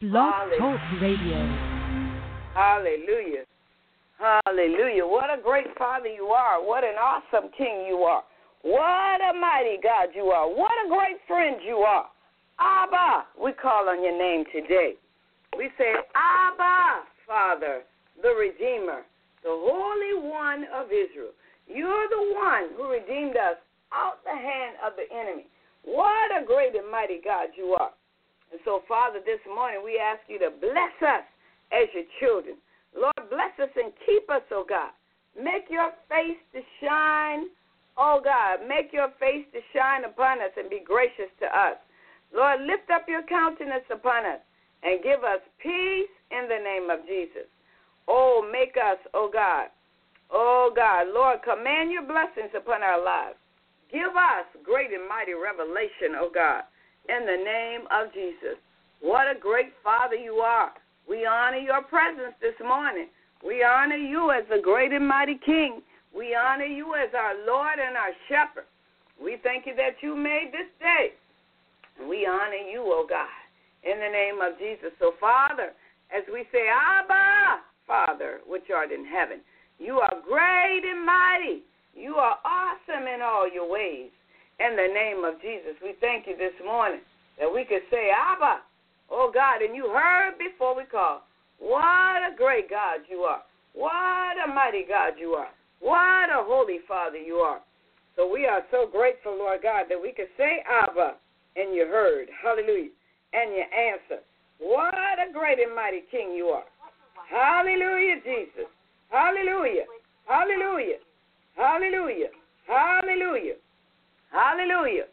Blog Talk Radio. Hallelujah. Hallelujah. What a great Father you are. What an awesome King you are. What a mighty God you are. What a great friend you are. Abba, we call on your name today. We say, Abba, Father, the Redeemer, the Holy One of Israel. You're the one who redeemed us out the hand of the enemy. What a great and mighty God you are. And so, Father, this morning we ask you to bless us as your children. Lord, bless us and keep us, oh God. Make your face to shine, oh God. Make your face to shine upon us and be gracious to us. Lord, lift up your countenance upon us and give us peace in the name of Jesus. Oh, make us, oh God. Oh God, Lord, command your blessings upon our lives. Give us great and mighty revelation, oh God, in the name of Jesus. What a great Father you are. We honor your presence this morning. We honor you as the great and mighty King. We honor you as our Lord and our Shepherd. We thank you that you made this day. And we honor you, oh God, in the name of Jesus. So, Father, as we say, Abba, Father, which art in heaven, you are great and mighty. You are awesome in all your ways. In the name of Jesus, we thank you this morning that we could say, Abba, oh God, and you heard before we called. What a great God you are. What a mighty God you are. What a holy Father you are. So we are so grateful, Lord God, that we could say, Abba, and you heard. Hallelujah. And you answered. What a great and mighty King you are. Hallelujah, Jesus. Hallelujah. Hallelujah. Hallelujah. Hallelujah. Hallelujah.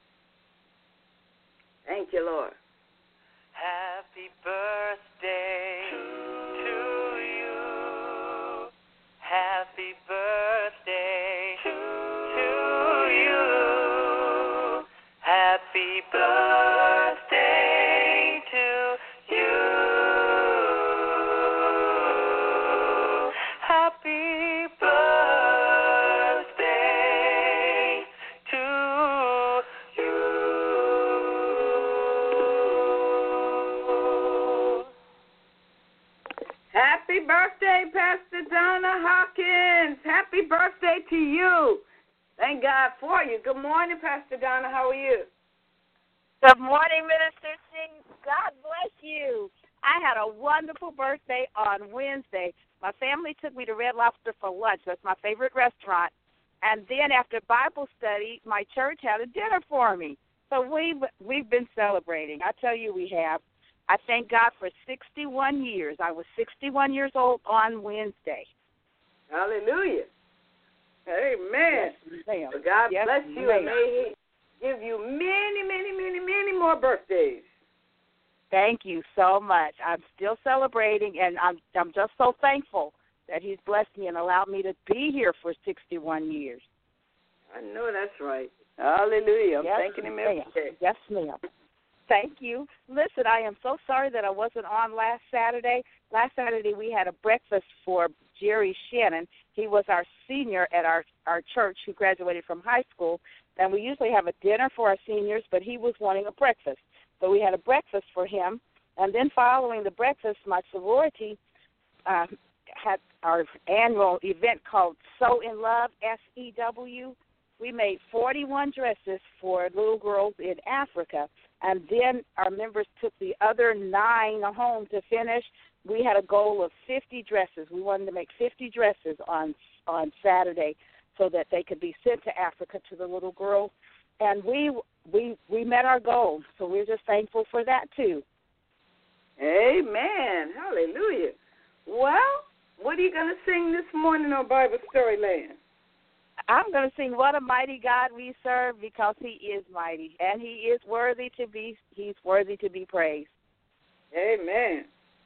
Thank you, Lord. Happy birthday to you. Happy birthday to you. Happy birthday to you. Happy birthday to you. Happy birthday, Pastor Donna Hawkins. Happy birthday to you. Thank God for you. Good morning, Pastor Donna. How are you? Good morning, Minister Singh. God bless you. I had a wonderful birthday on Wednesday. My family took me to Red Lobster for lunch. That's my favorite restaurant. And then after Bible study, my church had a dinner for me. So we've been celebrating. I tell you we have. I thank God for 61 years. I was 61 years old on Wednesday. Hallelujah. Amen. Yes, ma'am. So God Yes, bless you ma'am. and may He give you many, many, many, many more birthdays. Thank you so much. I'm still celebrating, and I'm just so thankful that He's blessed me and allowed me to be here for 61 years. I know that's right. Hallelujah. I'm thanking Him every day. Yes, ma'am. Thank you. Listen, I am so sorry that I wasn't on last Saturday. Last Saturday we had a breakfast for Jerry Shannon. He was our senior at our church who graduated from high school, and we usually have a dinner for our seniors, but he was wanting a breakfast. So we had a breakfast for him, and then following the breakfast, my sorority had our annual event called Sew in Love, SEW. We made 41 dresses for little girls in Africa, and then our members took the other 9 home to finish. We had a goal of 50 dresses. We wanted to make 50 dresses on Saturday so that they could be sent to Africa to the little girls. And we met our goal, so we're just thankful for that too. Amen. Hallelujah. Well, what are you going to sing this morning on Bible Storyland? I'm going to sing What a Mighty God We Serve because He is mighty, and He's worthy to be praised. Amen.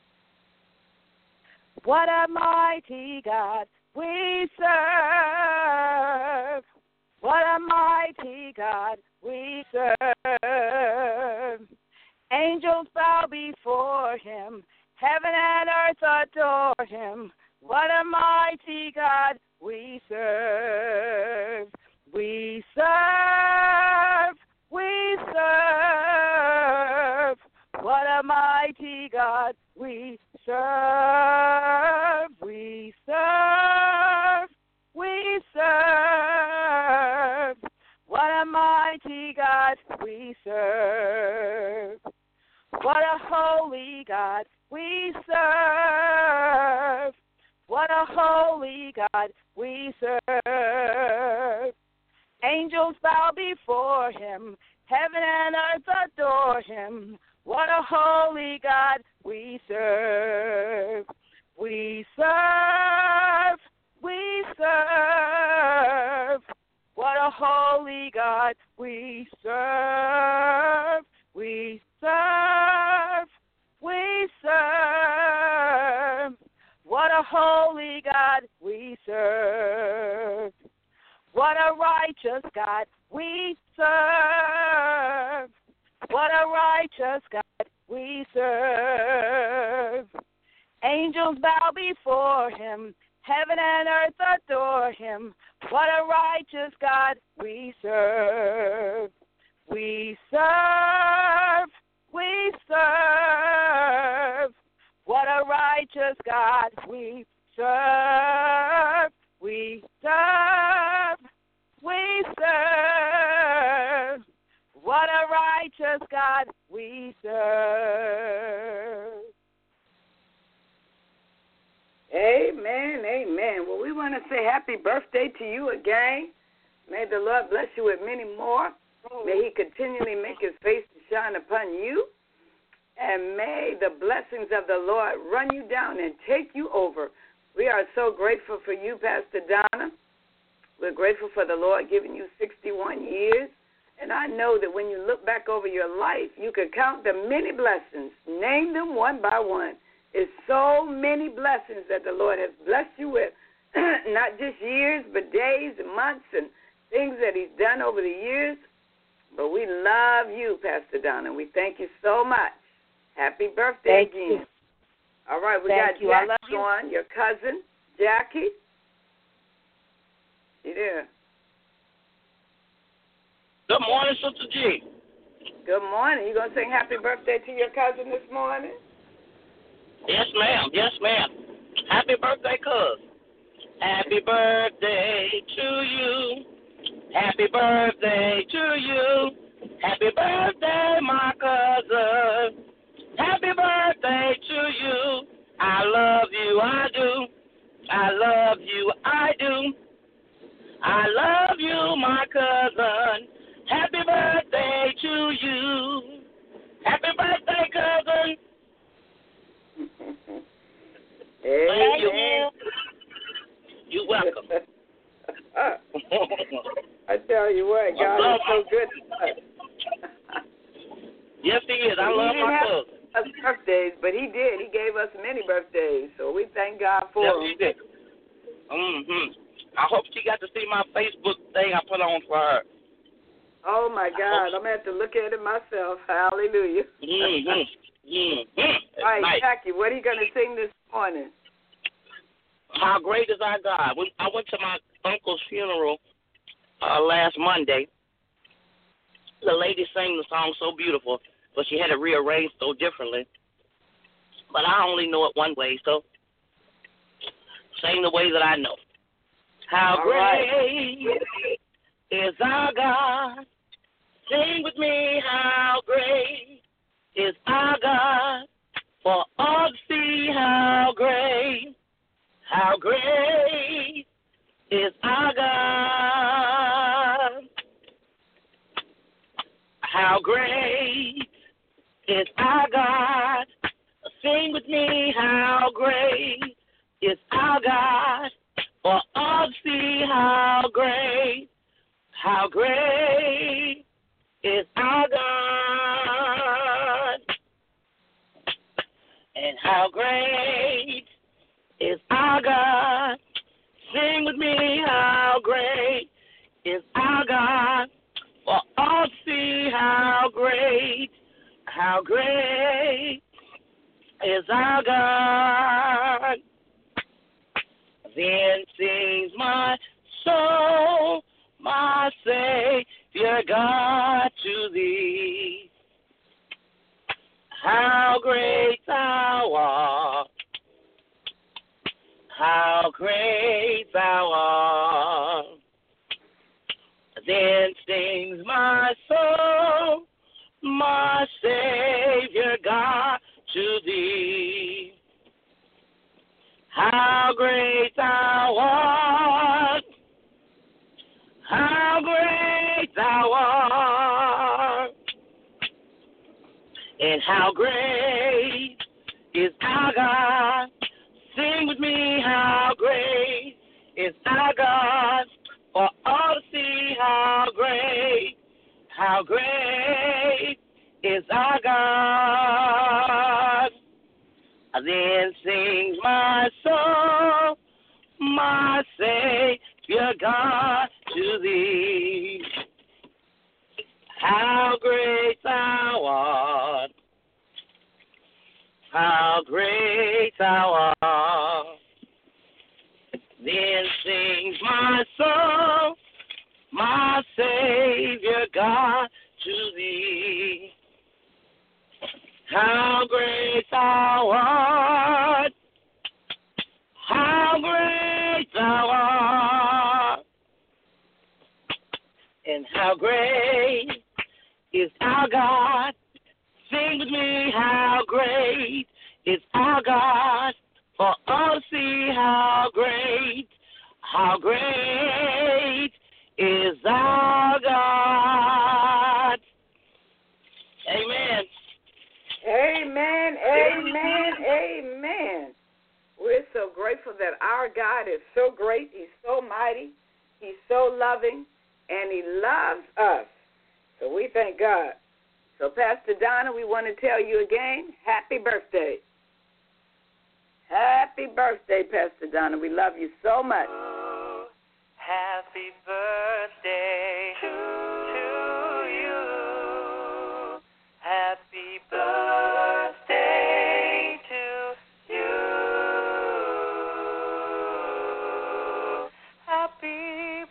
What a mighty God we serve. What a mighty God we serve. Angels bow before Him. Heaven and earth adore Him. What a mighty God we serve. We serve. We serve. What a mighty God we serve. We serve. We serve. What a mighty God we serve. What a holy God we serve. What a holy God we serve. Angels bow before him. Heaven and earth adore him. What a holy God we serve. We serve. We serve. What a holy God we serve. We serve. We serve. What a holy God we serve. What a righteous God we serve. What a righteous God we serve. Angels bow before him. Heaven and earth adore him. What a righteous God we serve. We serve. We serve. What a righteous God we serve. We serve. We serve. What a righteous God we serve. Amen, amen. Well, we want to say happy birthday to you again. May the Lord bless you with many more. May he continually make his face to shine upon you. And may the blessings of the Lord run you down and take you over. We are so grateful for you, Pastor Donna. We're grateful for the Lord giving you 61 years. And I know that when you look back over your life, you can count the many blessings. Name them one by one. It's so many blessings that the Lord has blessed you with, not just years, but days and months and things that he's done over the years. But we love you, Pastor Donna. We thank you so much. Happy birthday Thank again. you. All right, we Thank got you. I love Jackie you. on, your cousin, Jackie. You there? Good morning, Sister G. Good morning. You going to sing happy birthday to your cousin this morning? Yes, ma'am. Yes, ma'am. Happy birthday, cuz. Happy birthday to you. Happy birthday to you. Happy birthday, my cousin. Happy birthday to you. I love you, I do. I love you, I do. I love you, my cousin. Happy birthday to you. Happy birthday, cousin. Thank you. You're welcome. I tell you what, God is so good to us. Yes, he is. I love my cousin. Us birthdays, but he did. He gave us many birthdays, so we thank God for Yes, him. he did. I hope she got to see my Facebook thing I put on for her. Oh, my God. I'm going to have to look at it myself. Hallelujah. All right, Nice. Jackie, what are you going to sing this morning? How great is our God? I went to my uncle's funeral last Monday. The lady sang the song so beautiful, but she had it rearranged so differently. But I only know it one way, so sing the way that I know. How All great right. is our God? Sing with me, how great is our God? For all to see how great is our God. How great is our God? Sing with me, how great is our God? For all to see how great is our God. And how great is our God? Sing with me, how great is our God? For all to see how great is our God. Then sings my soul, my Savior God, to thee. how great thou art. How great thou art. Then sings my soul, my Savior God, to thee. How great thou art. How great thou art. And how great is our God. Sing with me, how great is our God, for all to see how great is our God. Then sings my soul, my Savior God, to thee. How great thou art. How great thou art. Then sings my soul, my Savior God, to thee. How great thou art. How great thou art. And how great is our God. Sing with me, how great is our God, for all to see how great is our God. Amen. Amen, amen, amen. We're so grateful that our God is so great. He's so mighty. He's so loving, and he loves us. So we thank God. So, Pastor Donna, we want to tell you again, happy birthday. Happy birthday, Pastor Donna. We love you so much. Happy birthday to you. Happy birthday to you. Happy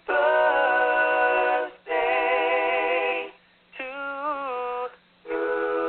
birthday to you.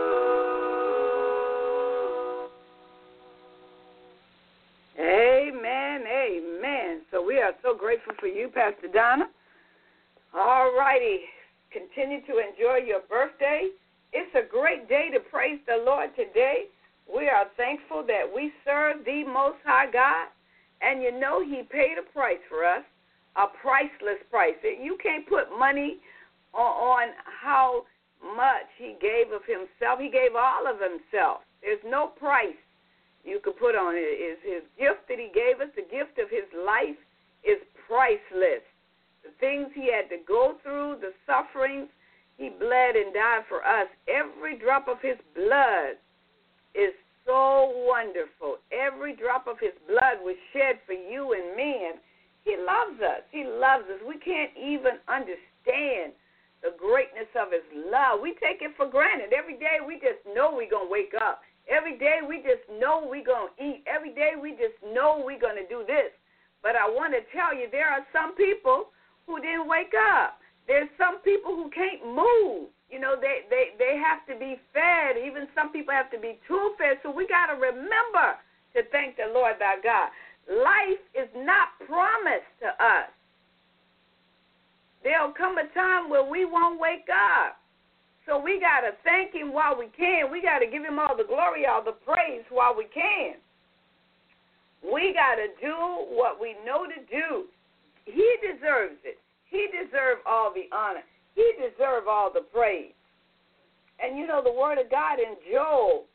Amen, amen. So we are so grateful for you, Pastor Donna. All righty. Continue to enjoy your birthday. It's a great day to praise the Lord today. We are thankful that we serve the Most High God. And you know he paid a price for us, a priceless price. You can't put money on how much he gave of himself. He gave all of himself. There's no price you could put on it. His gift that he gave us, the gift of his life, is priceless. The things he had to go through, the sufferings, he bled and died for us. Every drop of his blood is so wonderful. Every drop of his blood was shed for you and me, and he loves us. He loves us. We can't even understand the greatness of his love. We take it for granted. Every day we just know we're going to wake up. Every day we just know we're going to eat. Every day we just know we're going to do this. But I want to tell you, there are some people who didn't wake up. There's some people who can't move. You know, they have to be fed. Even some people have to be tube-fed. So we got to remember to thank the Lord thy God. Life is not promised to us. There'll come a time where we won't wake up. So we got to thank him while we can. We got to give him all the glory, all the praise while we can. We got to do what we know to do. He deserves it. He deserves all the honor. He deserves all the praise. And you know, the word of God in Joel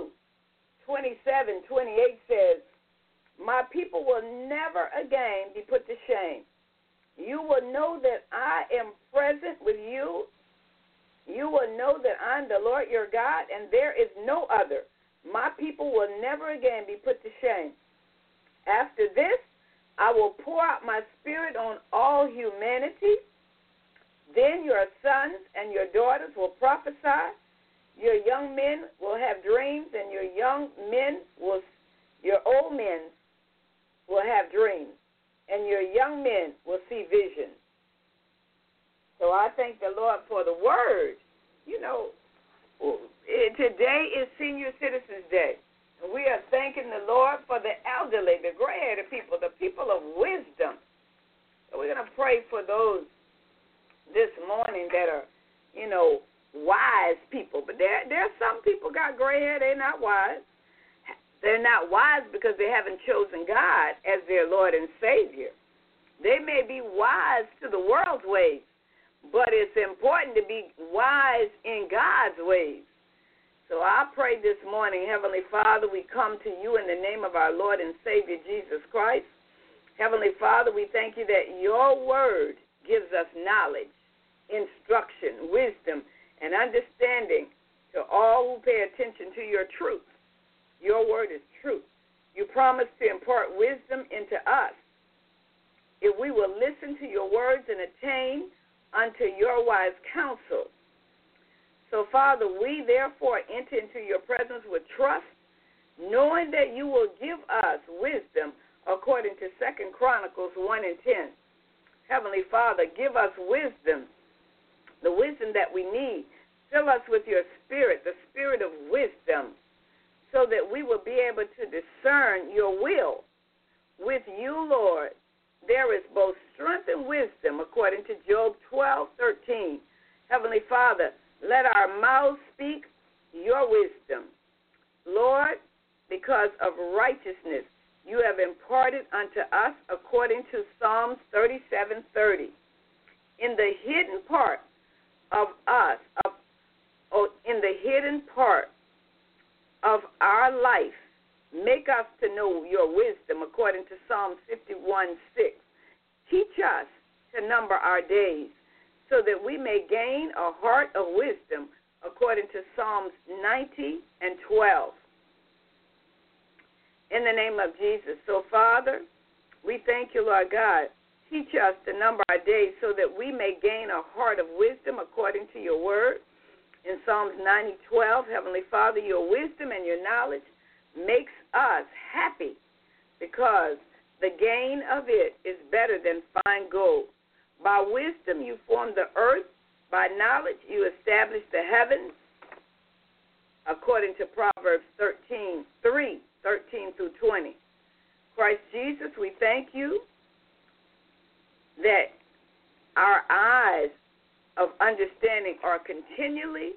2:27-28 says, my people will never again be put to shame. You will know that I am present with you. You will know that I'm the Lord your God, and there is no other. My people will never again be put to shame. After this, I will pour out my spirit on all humanity. Then your sons and your daughters will prophesy. Your young men will have dreams, and your old men will have dreams, and your young men will see visions. So I thank the Lord for the word. You know, Today is Senior Citizens Day. And we are thanking the Lord for the elderly, the gray-headed people, the people of wisdom. So we're going to pray for those this morning that are, wise people. But there are some people got gray hair, they're not wise. They're not wise because they haven't chosen God as their Lord and Savior. They may be wise to the world's ways, but it's important to be wise in God's ways. So I pray this morning, Heavenly Father, we come to you in the name of our Lord and Savior, Jesus Christ. Heavenly Father, we thank you that your word gives us knowledge, instruction, wisdom, and understanding to all who pay attention to your truth. Your word is truth. You promise to impart wisdom into us if we will listen to your words and attain unto your wise counsel. So, Father, we therefore enter into your presence with trust, knowing that you will give us wisdom according to 2 Chronicles 1:10. Heavenly Father, give us wisdom, the wisdom that we need. Fill us with your spirit, the spirit of wisdom, so that we will be able to discern your will. With you, Lord, there is both strength and wisdom, according to Job 12:13. Heavenly Father, let our mouths speak your wisdom. Lord, because of righteousness, you have imparted unto us according to Psalms 37:30. In the hidden part of us, in the hidden part of our life, make us to know your wisdom according to Psalm 51:6. Teach us to number our days so that we may gain a heart of wisdom according to Psalms 90:12. In the name of Jesus. So, Father, we thank you, Lord God. Teach us to number our days so that we may gain a heart of wisdom according to your word. In Psalms 90:12, Heavenly Father, your wisdom and your knowledge makes us happy because the gain of it is better than fine gold. By wisdom you formed the earth. By knowledge you established the heavens, according to Proverbs 13:20. Christ Jesus, we thank you that our eyes of understanding are continually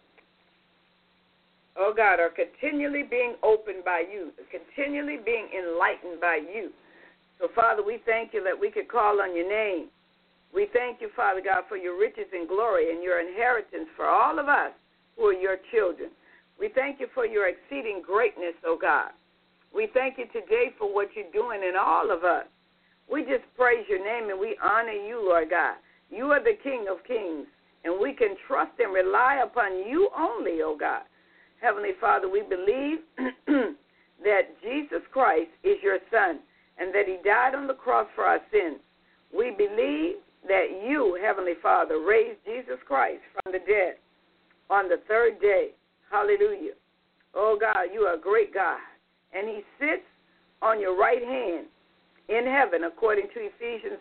being opened by you, continually being enlightened by you. So, Father, we thank you that we could call on your name. We thank you, Father God, for your riches and glory and your inheritance for all of us who are your children. We thank you for your exceeding greatness, oh God. We thank you today for what you're doing in all of us. We just praise your name and we honor you, Lord God. You are the King of kings, and we can trust and rely upon you only, oh God. Heavenly Father, we believe that Jesus Christ is your Son and that he died on the cross for our sins. We believe that you, Heavenly Father, raised Jesus Christ from the dead on the third day. Hallelujah. Oh, God, you are a great God. And he sits on your right hand in heaven, according to Ephesians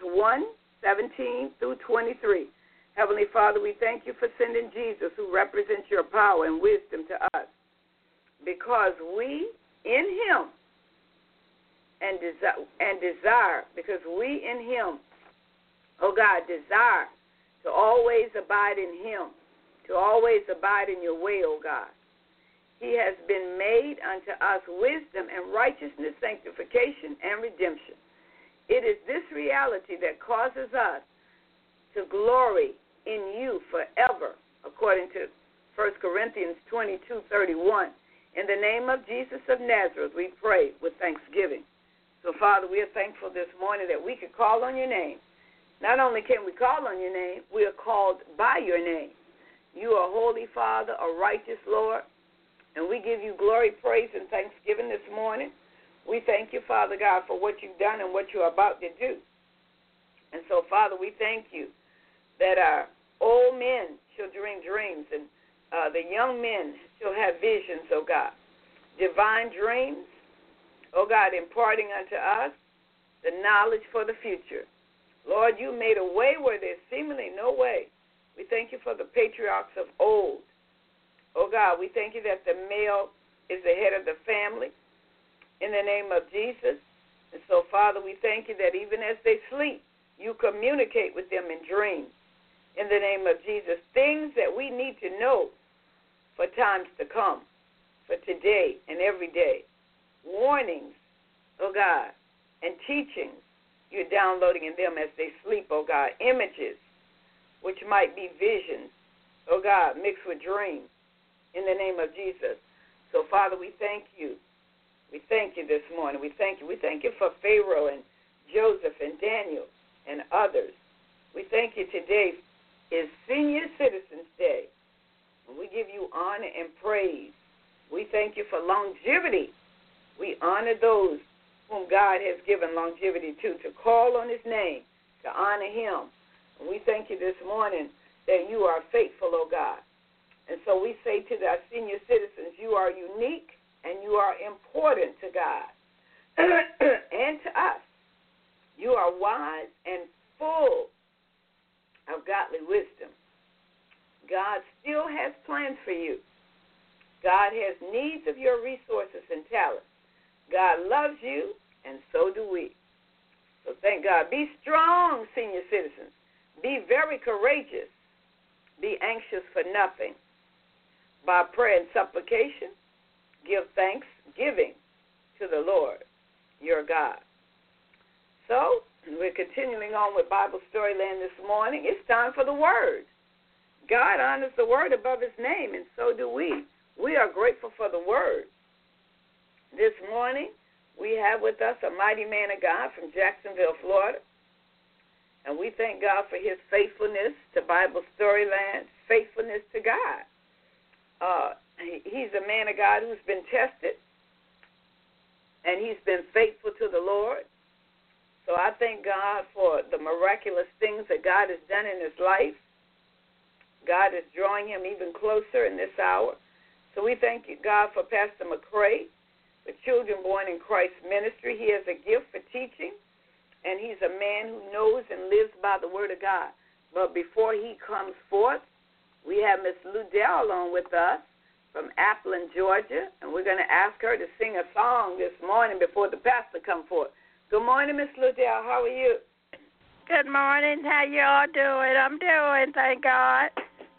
1:17-23. Heavenly Father, we thank you for sending Jesus, who represents your power and wisdom, to us, because we in him because we in him, oh God, desire to always abide in him, to always abide in your way, oh God. He has been made unto us wisdom and righteousness, sanctification, and redemption. It is this reality that causes us to glory in you forever, according to 1 Corinthians 22:31. In the name of Jesus of Nazareth, we pray with thanksgiving. So, Father, we are thankful this morning that we could call on your name. Not only can we call on your name, we are called by your name. You are holy, Father, a righteous Lord, and we give you glory, praise, and thanksgiving this morning. We thank you, Father God, for what you've done and what you're about to do. And so, Father, we thank you that our old men shall dream dreams and the young men shall have visions, oh God. Divine dreams, oh God, imparting unto us the knowledge for the future. Lord, you made a way where there's seemingly no way. We thank you for the patriarchs of old, Oh, God, we thank you that the male is the head of the family in the name of Jesus. And so, Father, we thank you that even as they sleep, you communicate with them in dreams in the name of Jesus. Things that we need to know for times to come, for today and every day. Warnings, oh God, and teachings you're downloading in them as they sleep, oh God. Images, which might be visions, oh God, mixed with dreams in the name of Jesus. So, Father, we thank you. We thank you this morning. We thank you. We thank you for Pharaoh and Joseph and Daniel and others. We thank you today is Senior Citizens Day. And we give you honor and praise. We thank you for longevity. We honor those whom God has given longevity to call on his name, to honor him. And we thank you this morning that you are faithful, oh God. And so we say to our senior citizens, you are unique and you are important to God and to us. You are wise and full of godly wisdom. God still has plans for you. God has needs of your resources and talents. God loves you, and so do we. So thank God. Be strong, senior citizens. Be very courageous. Be anxious for nothing. By prayer and supplication, give thanksgiving to the Lord, your God. So, we're continuing on with Bible Storyland this morning. It's time for the Word. God honors the Word above his name, and so do we. We are grateful for the Word. This morning, we have with us a mighty man of God from Jacksonville, Florida. And we thank God for his faithfulness to Bible Storyland, faithfulness to God. He's a man of God who's been tested, and he's been faithful to the Lord. So I thank God for the miraculous things that God has done in his life. God is drawing him even closer in this hour. So we thank you, God, for Pastor McCray, the Children Born in Christ ministry. He has a gift for teaching, and he's a man who knows and lives by the word of God. But before he comes forth, we have Miss Ludell on with us from Appleton, Georgia, and we're going to ask her to sing a song this morning before the pastor comes forth. Good morning, Miss Ludell. How are you? Good morning. How you all doing? I'm doing, thank God.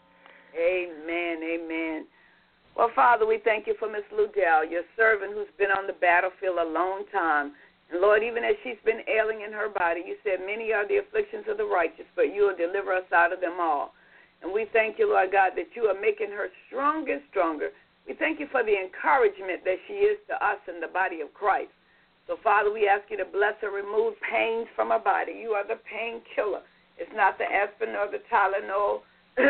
Amen, amen. Well, Father, we thank you for Miss Ludell, your servant who's been on the battlefield a long time. And, Lord, even as she's been ailing in her body, you said many are the afflictions of the righteous, but you will deliver us out of them all. And we thank you, Lord God, that you are making her stronger and stronger. We thank you for the encouragement that she is to us in the body of Christ. So, Father, we ask you to bless her, remove pains from her body. You are the painkiller. It's not the aspirin or the Tylenol,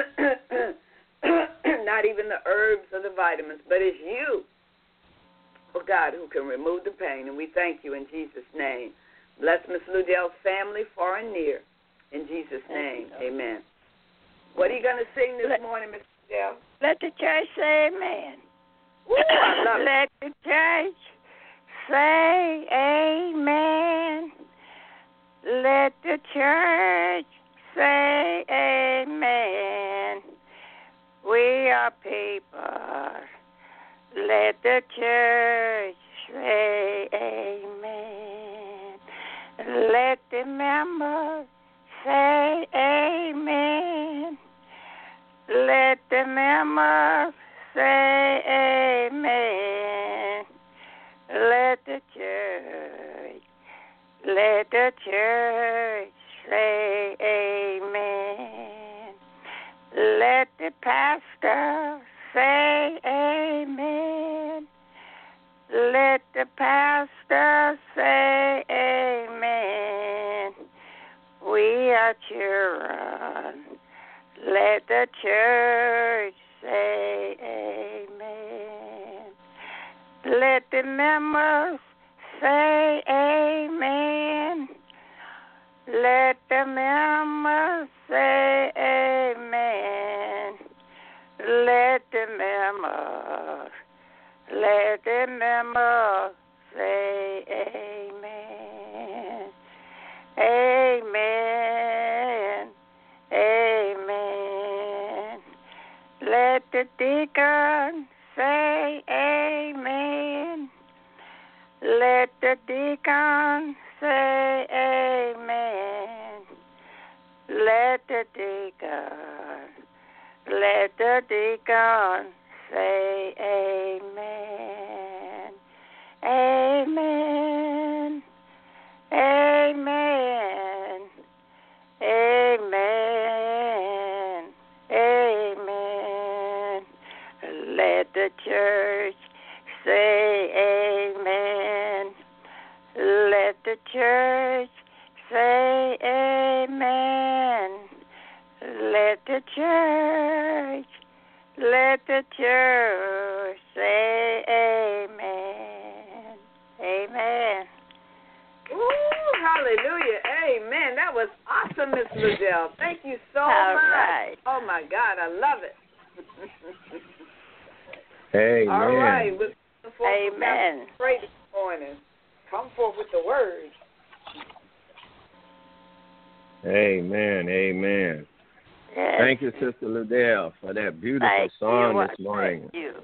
not even the herbs or the vitamins, but it's you, oh God, who can remove the pain. And we thank you in Jesus' name. Bless Miss Ludell's family far and near. In Jesus' name, amen. What are you going to sing this morning, Miss Ludell? Let the church say amen. Woo, I love it. Let the church say amen. Let the church say amen. We are people. Let the church say amen. Let the members say amen. Let the members say amen. Let the church say amen. Let the pastor say amen. Let the pastor say amen. We are children. Let the church say amen. Let the members say amen. Let the members say amen. Let the members say amen. Amen. Amen. Let the deacon Let the deacon say amen. Let the deacon say amen. Amen. Amen. Amen. Amen. Let the church say amen. Let the church say amen. Let the church say amen. Amen. Ooh, hallelujah. Amen. That was awesome, Miss Liddell. Thank you so All much. right. Oh, my God. I love it. Amen. All right. Amen. Pray this morning. Come forth with the word. Amen. Amen. Yes. Thank you, Sister Liddell, for that beautiful Thank song you. this morning. Thank you.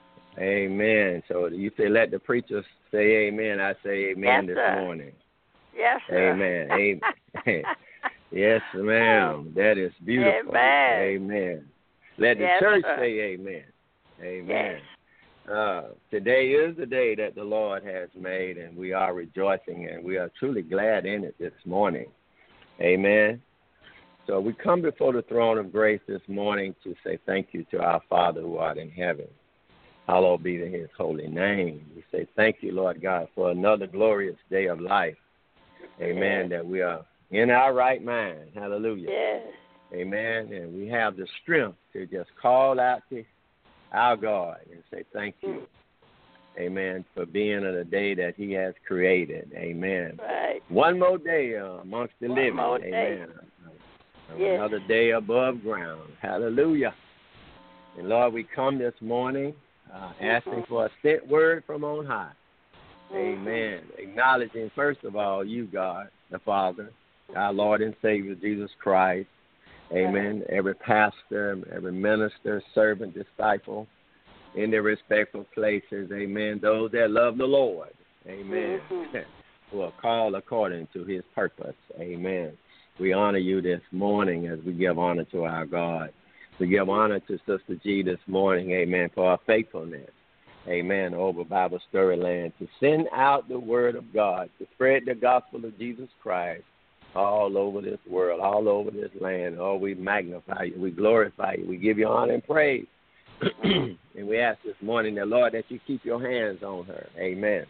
Amen. So you say, let the preacher say amen. I say amen Yes, this sir. morning. Yes, sir. Amen. Amen. Yes, ma'am. That is beautiful. Amen. Let the Yes, church sir. say amen. Amen. Yes. Today is the day that the Lord has made, and we are rejoicing, and we are truly glad in it this morning. Amen. So we come before the throne of grace this morning to say thank you to our Father who art in heaven. Hallowed be his holy name. We say thank you, Lord God, for another glorious day of life. Amen. That we are in our right mind. Hallelujah. Yes. Amen. And we have the strength to just call out to our God and say thank you. Amen. For being in a day that he has created. Amen. Right. One more day amongst the living. More day. Amen. Yes. Another day above ground. Hallelujah. And Lord, we come this morning asking for a sent word from on high. Amen. Acknowledging, first of all, you, God, the Father, our Lord and Savior, Jesus Christ. Amen. Every pastor, every minister, servant, disciple, in their respectful places. Amen. Those that love the Lord. Amen. Who are called according to his purpose. Amen. We honor you this morning as we give honor to our God. We give honor to Sister G this morning, amen, for our faithfulness, amen, over Bible Storyland, to send out the word of God, to spread the gospel of Jesus Christ all over this world, all over this land. Oh, we magnify you, we glorify you, we give you honor and praise. And we ask this morning, the Lord, that you keep your hands on her, amen.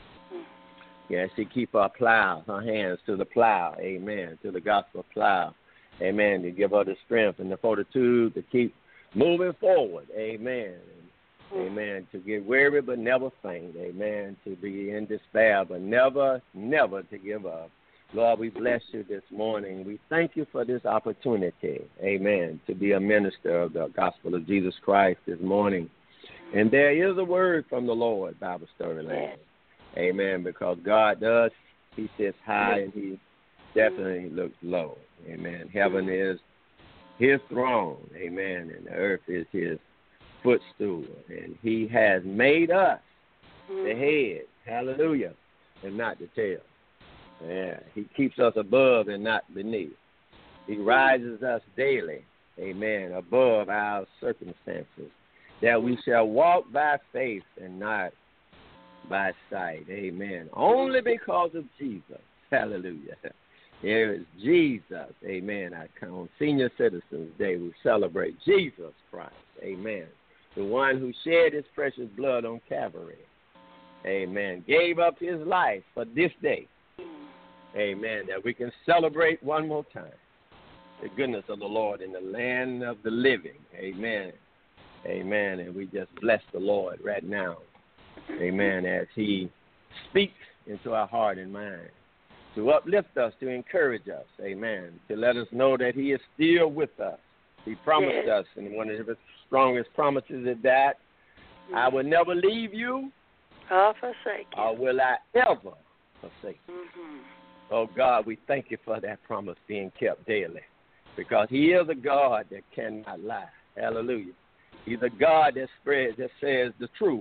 Yes, she keep her plow, her hands to the plow, amen, to the gospel plow. Amen, to give her the strength and the fortitude to keep moving forward. Amen. Amen. To get weary but never faint. Amen. To be in despair but never, never to give up. Lord, we bless you this morning. We thank you for this opportunity. Amen. To be a minister of the gospel of Jesus Christ this morning. And there is a word from the Lord, Bible Storyland. Amen. Because God does, he sits high and he definitely looks low. Amen. Heaven is his throne. Amen. And the earth is his footstool. And he has made us the head. Hallelujah. And not the tail. Yeah. He keeps us above and not beneath. He rises us daily. Amen. Above our circumstances. That we shall walk by faith and not by sight. Amen. Only because of Jesus. Hallelujah. There is Jesus. Amen. On Senior Citizens Day, we celebrate Jesus Christ. Amen. The one who shed his precious blood on Calvary. Amen. Gave up his life for this day. Amen. That we can celebrate one more time the goodness of the Lord in the land of the living. Amen. Amen. And we just bless the Lord right now. Amen. As he speaks into our heart and mind. To uplift us, to encourage us, amen, to let us know that he is still with us. He promised us, and one of his strongest promises is that I will never leave you, or forsake you. or will I ever forsake you. Oh, God, we thank you for that promise being kept daily, because he is a God that cannot lie. Hallelujah. He's a God that says the truth,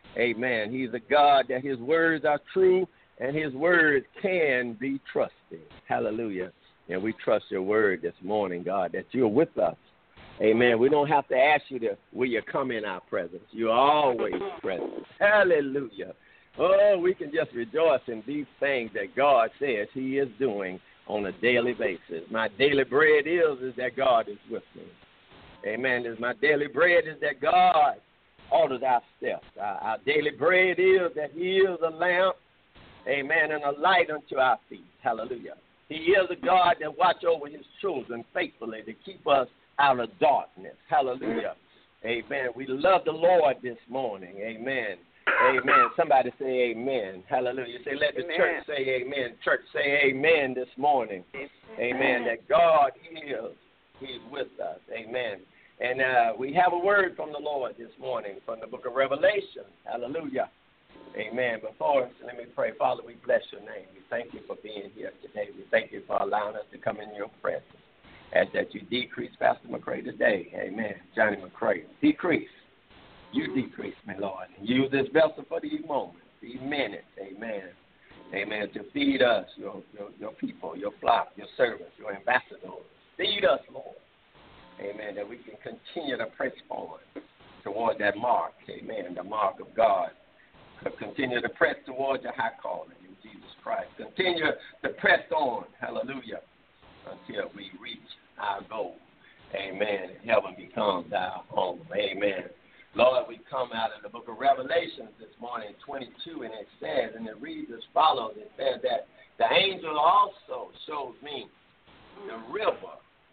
Amen. He's a God that his words are true and his words can be trusted. Hallelujah. And we trust your word this morning, God, that you're with us. Amen. We don't have to ask you will you come in our presence. You're always present. Hallelujah. Oh, we can just rejoice in these things that God says he is doing on a daily basis. My daily bread is that God is with me. Amen. My daily bread is that God orders our steps. Our daily bread is that he is a lamp, amen, and a light unto our feet. Hallelujah. He is a God that watch over his children faithfully to keep us out of darkness. Hallelujah. Amen. We love the Lord this morning. Amen. Amen. Somebody say amen. Hallelujah. Say, let the church say amen. Church say amen this morning. Amen. That God is. He's with us. Amen. And we have a word from the Lord this morning from the book of Revelation. Hallelujah. Amen. Before us, let me pray. Father, we bless your name. We thank you for being here today. We thank you for allowing us to come in your presence. Ask that you decrease Pastor McCray today. Amen. Johnny McCray, decrease. You decrease me, Lord. And use this vessel for these moments, these minutes. Amen. Amen. To feed us, your people, your flock, your servants, your ambassadors. Feed us, Lord. Amen. That we can continue to press forward toward that mark. Amen. The mark of God. Continue to press toward your high calling in Jesus Christ. Continue to press on. Hallelujah. Until we reach our goal. Amen. Heaven becomes our home. Amen. Lord, we come out of the book of Revelation this morning, 22, and it says, and it reads as follows. It says that the angel also showed me the river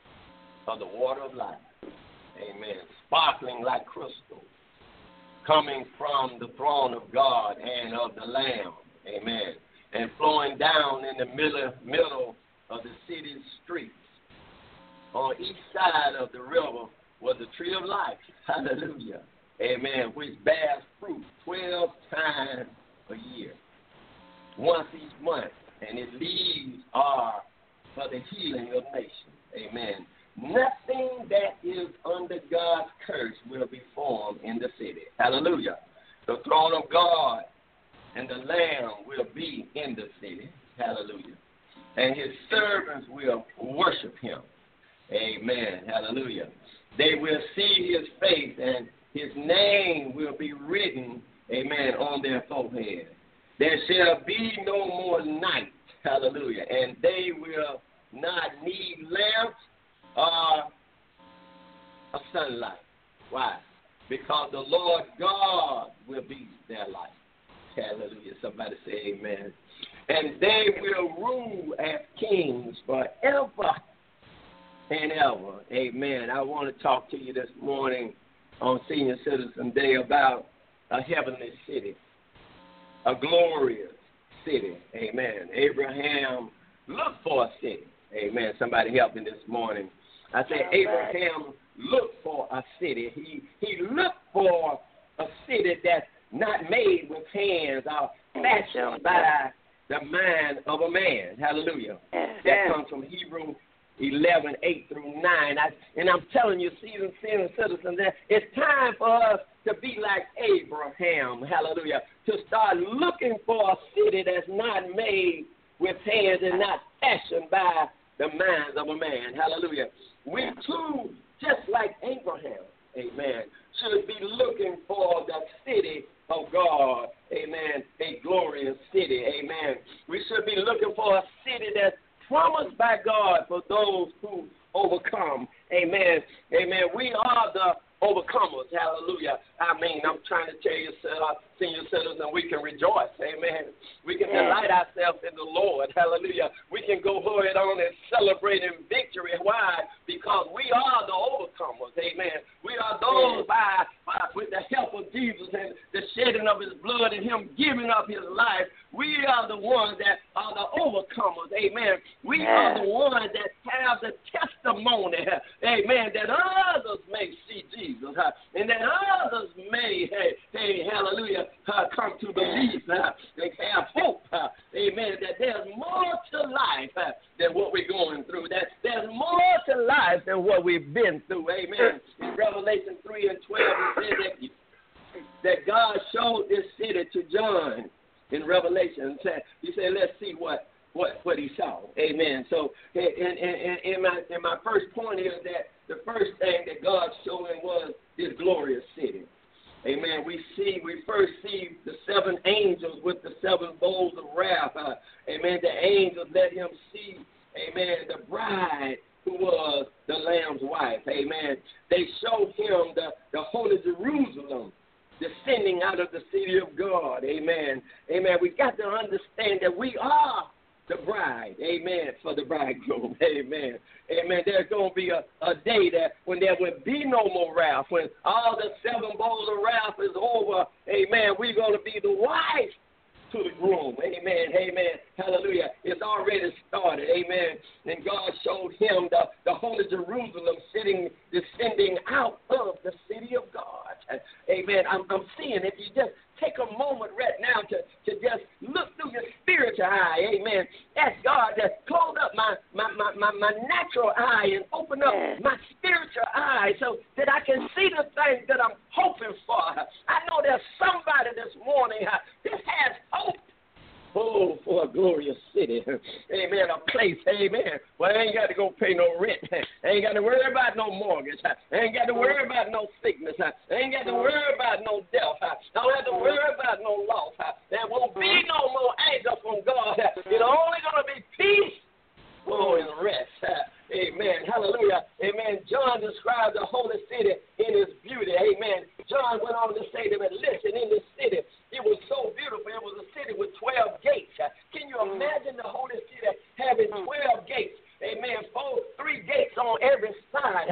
of the water of life. Amen. Sparkling like crystal, coming from the throne of God and of the Lamb. Amen. And flowing down in the middle of the city's streets. On each side of the river was the tree of life. Hallelujah. Amen. Which bears fruit 12 times a year. Once each month. And its leaves are for the healing of nations. Amen. Nothing that is under God's curse will be formed in the city. Hallelujah. The throne of God and the Lamb will be in the city. Hallelujah. And his servants will worship him. Amen. Hallelujah. They will see his face, and his name will be written, amen, on their forehead. There shall be no more night. Hallelujah. And they will not need lamps or sunlight. Why? Because the Lord God will be their light. Hallelujah. Somebody say amen. And they will rule as kings forever and ever. Amen. I want to talk to you this morning on Senior Citizen Day about a heavenly city, a glorious city. Amen. Abraham looked for a city. Amen. Somebody help me this morning. I said Abraham looked for a city. He looked for a city that's not made with hands or fashioned by the mind of a man. Hallelujah. That comes from Hebrews 11:8 through 9. And I'm telling you, senior citizens, that it's time for us to be like Abraham. Hallelujah. To start looking for a city that's not made with hands and not fashioned by the minds of a man. Hallelujah. We too, just like Abraham, amen, should be looking for the city of God, amen, a glorious city, amen. We should be looking for a city that's promised by God for those who overcome, amen, amen. We are the overcomers, hallelujah. I mean, I'm trying to tell you, senior citizens, we can rejoice, amen. We can delight ourselves in the Lord, hallelujah. We can go ahead on and celebrate in victory. Why? Because we are the overcomers, amen. We are those with the help of Jesus and the shedding of his blood and him giving up his life. We are the ones that are the overcomers, amen. We are the ones that have the testimony, amen, that others may see Jesus, and that others may, hallelujah, come to believe, they have hope, amen, that there's more to life than what we're going through, that there's more to life than what we've been through, amen. In Revelation 3:12, it says that God showed this city to John in Revelation. He said, let's see what he saw. Amen. So in my first point is that the first thing that God showed him was this glorious city. Amen. We first see the 7 angels with the 7 bowls of wrath. Amen. The angels let him see, amen, the bride who was the Lamb's wife. Amen. They showed him the holy Jerusalem descending out of the city of God. Amen. Amen. We got to understand that we are the bride. Amen. For the bridegroom. Amen. Amen. There's going to be a day that when there will be no more wrath, when all the 7 bowls of wrath is over, amen, we're going to be the wife to the groom. Amen. Amen. Hallelujah. It's already started. Amen. And God showed him the holy Jerusalem descending out of the city of God. Amen. I'm seeing, if you just take a moment right now to just look through your spiritual eye. Amen. Ask God to close up my natural eye and open up my spiritual eye so that I can see the things that I'm hoping for. I know there's somebody this morning that has hope. Oh, for a glorious city. Amen. A place. Amen. Well, I ain't got to go pay no rent. I ain't got to worry about no mortgage. I ain't got to worry about no sickness. I ain't got to worry about no death. I don't have to worry about no loss. There won't be no more anger from God. It's only going to be peace, and rest. Amen. Hallelujah. Amen. John described the holy city in its beauty. Amen. John went on to say to me, listen, in this city, it was so beautiful. It was a city with 12 gates. Can you imagine the holy city having 12 gates? Amen. 3 gates on every side.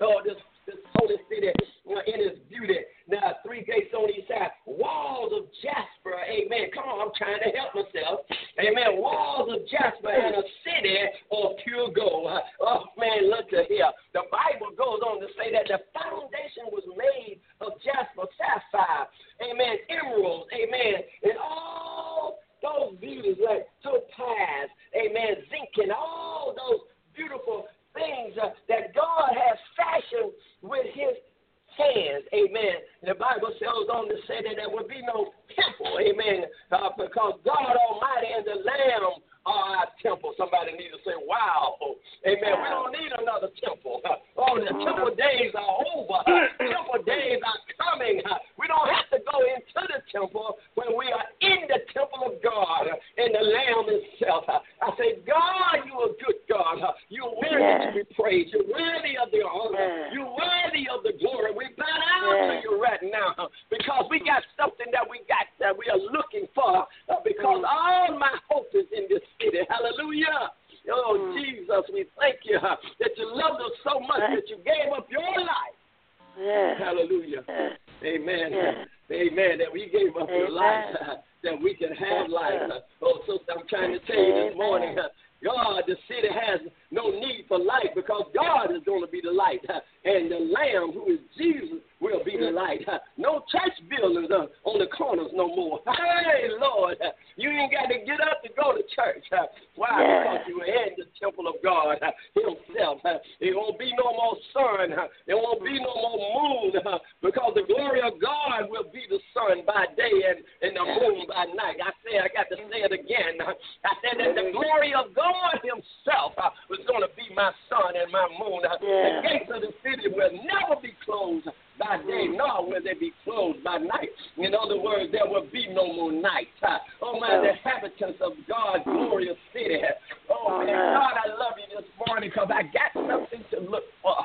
This holy city in its beauty. Now, 3 gates on each side. Walls of jasper. Amen. Come on, I'm trying to help myself. Amen. Walls of jasper and a city of pure gold. Oh, man, look at here. The Bible goes on to say that the foundation was made of jasper, sapphire, amen, emeralds, amen, and all those beauties like topaz, amen, zinc, and all those beautiful things that God has fashioned with his hands, amen. And the Bible goes on to say that there will be no temple, amen, because God Almighty and the Lamb are our temple. Somebody needs to say, wow, amen. We don't need another temple. The temple days are over. Temple days are coming. We don't have to go into the temple when we are in the temple of God and the Lamb itself. I say, God, you are good God. You're worthy to be praised. You're worthy of the honor. You're worthy of the glory. We bow down to you right now because we got something that we are looking for because all my hope is in this city. Hallelujah. Oh, Jesus, we thank you that you loved us so much that you gave up your life. Hallelujah. Amen. Amen. That we gave up your life that we can have life. So I'm trying to tell you this morning, God, the city has no need for light because God is going to be the light. And the Lamb, who is Jesus, will be the light. No church buildings on the corners no more. Hey, Lord, you ain't got to get up to go to church. Why? Because you are in the temple of God himself. There won't be no more sun. There won't be no more moon because the glory of God will be the sun by day and the moon by night. I got to say it again. I said that the glory of God himself was going to be my sun and my moon. The gates of the city will never be closed by day, nor will they be closed by night. In other words, there will be no more night. Oh, my, the inhabitants of God's glorious city. Oh, man, God, I love you this morning because I got something to look for.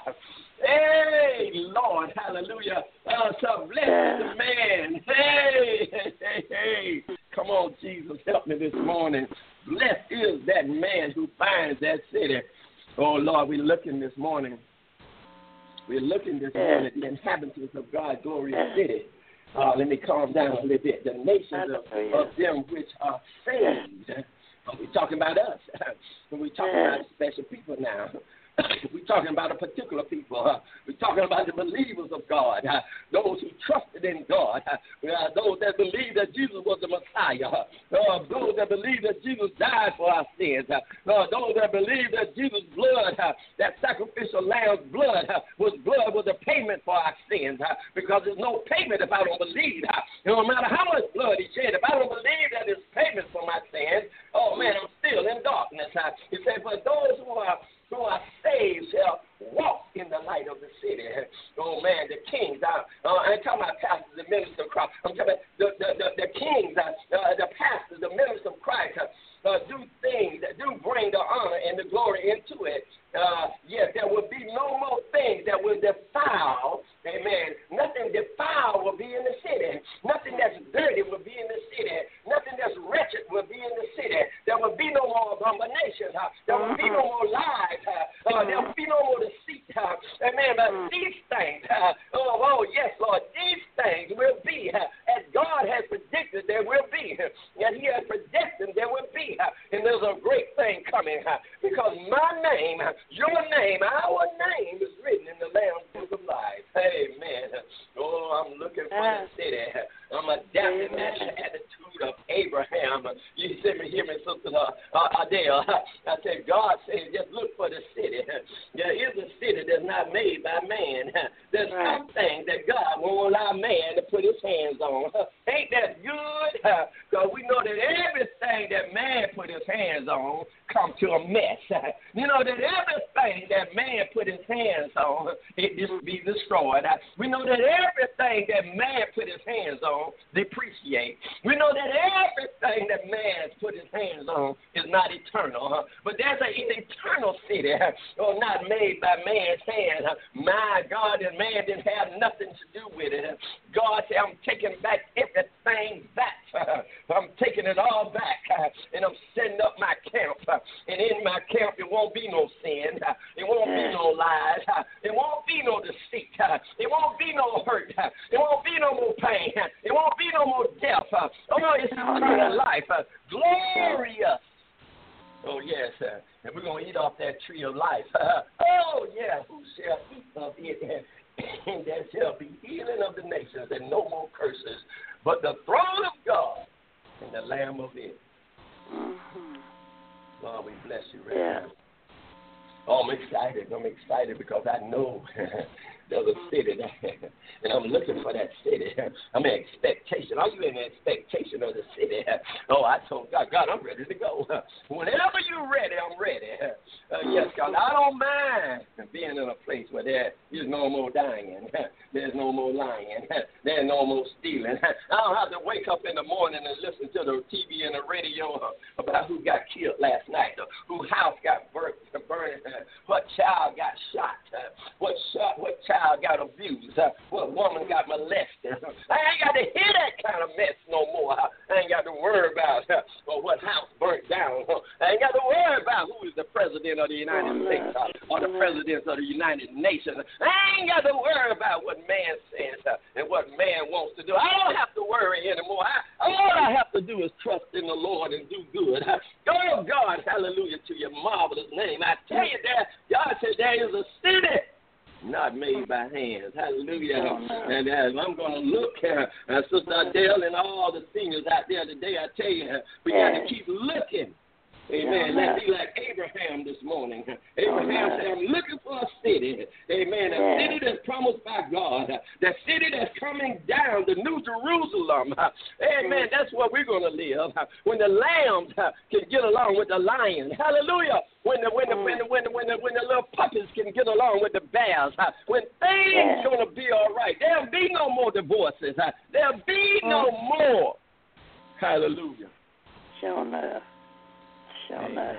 Hey, Lord, hallelujah. So bless the man. Hey. Come on, Jesus, help me this morning. Blessed is that man who finds that city. Oh, Lord, we're looking this morning. We're looking this morning at the inhabitants of God's glorious city. Let me calm down a little bit. The nations of them which are saved. We're talking about us. We're talking about special people now. We're talking about a particular people. We're talking about the believers of God, those who trusted trusted in God, those that believe that Jesus was the Messiah, those that believe that Jesus died for our sins, those that believe that Jesus' blood, that sacrificial lamb's blood, was a payment for our sins, because there's no payment if I don't believe. No matter how much blood he shed, if I don't believe that it's payment for my sins, oh man, I'm still in darkness. He said, but those who are saved shall walk in the light of the city. Oh man, the kings. I'm talking about pastors and ministers of Christ. I'm talking about the kings, the pastors, the ministers of Christ. Do things that do bring the honor and the glory into it. Yes, there will be no more things that will defile. Amen. Nothing defiled will be in the city. Nothing that's dirty will be in the city. Nothing that's wretched will be in the city. There will be no more abominations. There will be no more lies. There will be no more deceit. Amen. But these things, yes, Lord, these things will be as God has predicted there will be. And He has predicted there will be. And there's a great thing coming because my name, your name, our name is written in the Lamb's Book of Life. Amen. Oh, I'm looking for the city. I'm adapting that attitude of Abraham. You hear me, Sister Adele. I said, God said, just look for the city. There is a city that's not made by man. There's some things that God won't allow man to put his hands on. Ain't that good? Because we know that everything that man put his hands on come to a mess. You know that everything that man put his hands on, it just be destroyed. We know that everything that man put his hands on, depreciate. We know that everything that man put his hands on is not eternal. But there's an eternal city, not made by man's hand. My God, and man didn't have nothing to do with it. God said, I'm taking back everything back. I'm taking it all back, and I'm setting up my camp. And in my camp, it won't be no sin. It won't be no lies. It won't be no deceit. It won't be no hurt. It won't be no more pain. It won't be no more death. Oh, it's eternal life. Glorious. Oh, yes. And we're going to eat off that tree of life. Oh, yeah. Who shall eat of it? And there shall be healing of the nations and no more curses, but the throne of God and the Lamb of it. Mm-hmm. Lord, we bless you right now. Oh, I'm excited because I know there's a city there, and I'm looking for that city. I'm in expectation. Are you in expectation of the city? Oh, I told God, I'm ready to go. Whenever you're ready, I'm ready. Yes, God, I don't mind being in a place where there is no more dying. There's no more lying. There's no more stealing. I don't have to wake up in the morning and listen to the TV and the radio about who got killed last night, whose house got burned, what child got shot, what child got abused, what woman got molested. I ain't got to hear that kind of mess no more. I ain't got to worry about what house burnt down. I ain't got to worry about who is the president of the United States or the president of the United Nations. I ain't got to worry about what man says and what man wants to do. I don't have to worry anymore. All I have to do is trust in the Lord and do good. Oh, God, hallelujah to your marvelous name. I tell you that God said there is a city not made by hands. Hallelujah. And I'm going to look at Sister Adele and all the seniors out there today. I tell you, we got to keep looking. Amen. Let's be like Abraham this morning. Abraham said, I'm looking for a city. Amen. A city that's promised by God. That city that's coming down, the New Jerusalem. Amen. That's where we're going to live. When the lambs can get along with the lions. Hallelujah. When the little puppies can get along with the bears. When things going to be all right. There'll be no more divorces. There'll be no more. Hallelujah. Sure enough. Amen.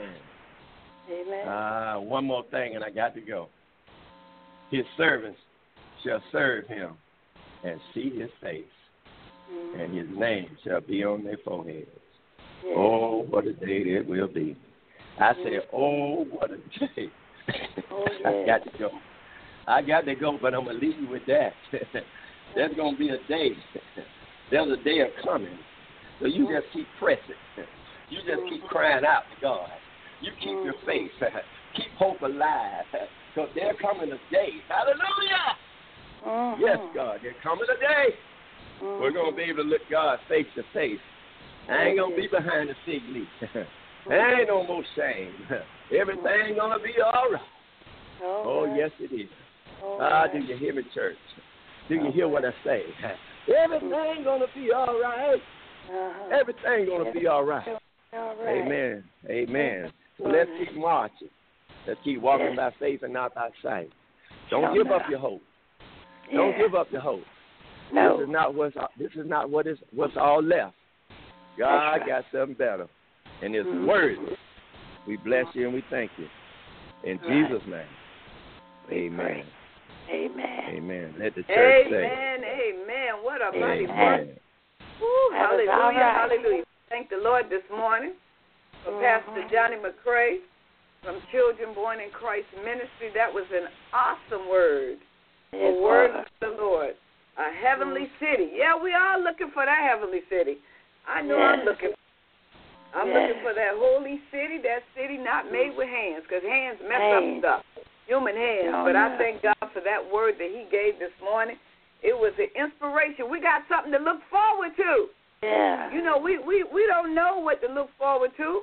One more thing, and I got to go. His servants shall serve him and see his face, and his name shall be on their foreheads. Yes. Oh, what a day it will be. I said, oh, what a day. I got to go, but I'm going to leave you with that. There's going to be a day. There's a day of coming. So you just keep pressing. You just keep crying out to God. You keep your faith. Keep hope alive. Because there's coming a day. Hallelujah. Yes, God. There's coming a day We're going to be able to look God face to face. I ain't going to be behind the fig leaf. There ain't no more shame. Everything going to be all right. Oh, yes, it is. Do you hear me, church? Do you hear what I say? Everything going to be all right. Everything going to be all right. Amen. Amen. So let's keep marching. Let's keep walking by faith and not by sight. Don't give up your hope. Don't give up your hope. No. This is not what's all left. God got something better, and it's worthy. We bless you and we thank you in Jesus' name. Amen. Amen. Amen. Let the church say. Amen. Amen. What a mighty word. Hallelujah. Hallelujah. Thank the Lord this morning for Pastor Johnny McCray from Children Born in Christ Ministry. That was an awesome word. A word of the Lord. A heavenly city. Yeah, we are looking for that heavenly city. I know I'm looking. I'm looking for that holy city, that city not made with hands, because hands mess up stuff, human hands. But I thank God for that word that he gave this morning. It was an inspiration. We got something to look forward to. Yeah. You know, we don't know what to look forward to.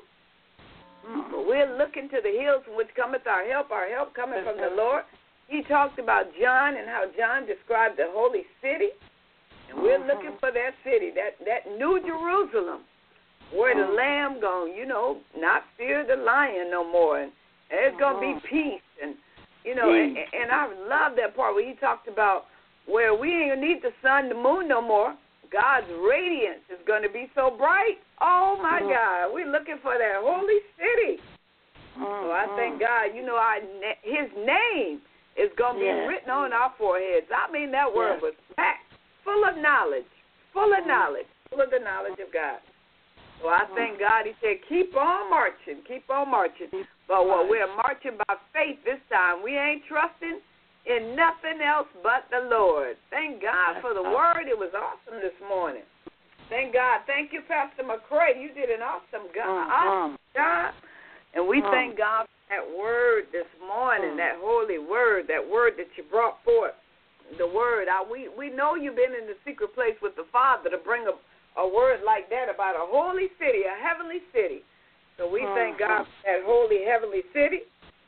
But we're looking to the hills from which cometh our help coming from the Lord. He talked about John and how John described the holy city. And we're looking for that city, that new Jerusalem, where the Lamb gonna, not fear the lion no more. And there's going to be peace. And, and I love that part where he talked about where we ain't need the sun, the moon no more. God's radiance is going to be so bright. Oh, my God. We're looking for that holy city. So I thank God, his name is going to be written on our foreheads. I mean, that word was packed, full of knowledge, full of the knowledge of God. So I thank God. He said, keep on marching. But we're marching by faith this time. We ain't trusting in nothing else but the Lord. Thank God for the word. It was awesome this morning. Thank God. Thank you, Pastor McCray. You did an awesome job. And we thank God for that word this morning, that holy word, that word that you brought forth, the word. We know you've been in the secret place with the Father to bring a word like that about a holy city, a heavenly city. So we thank God for that holy heavenly city.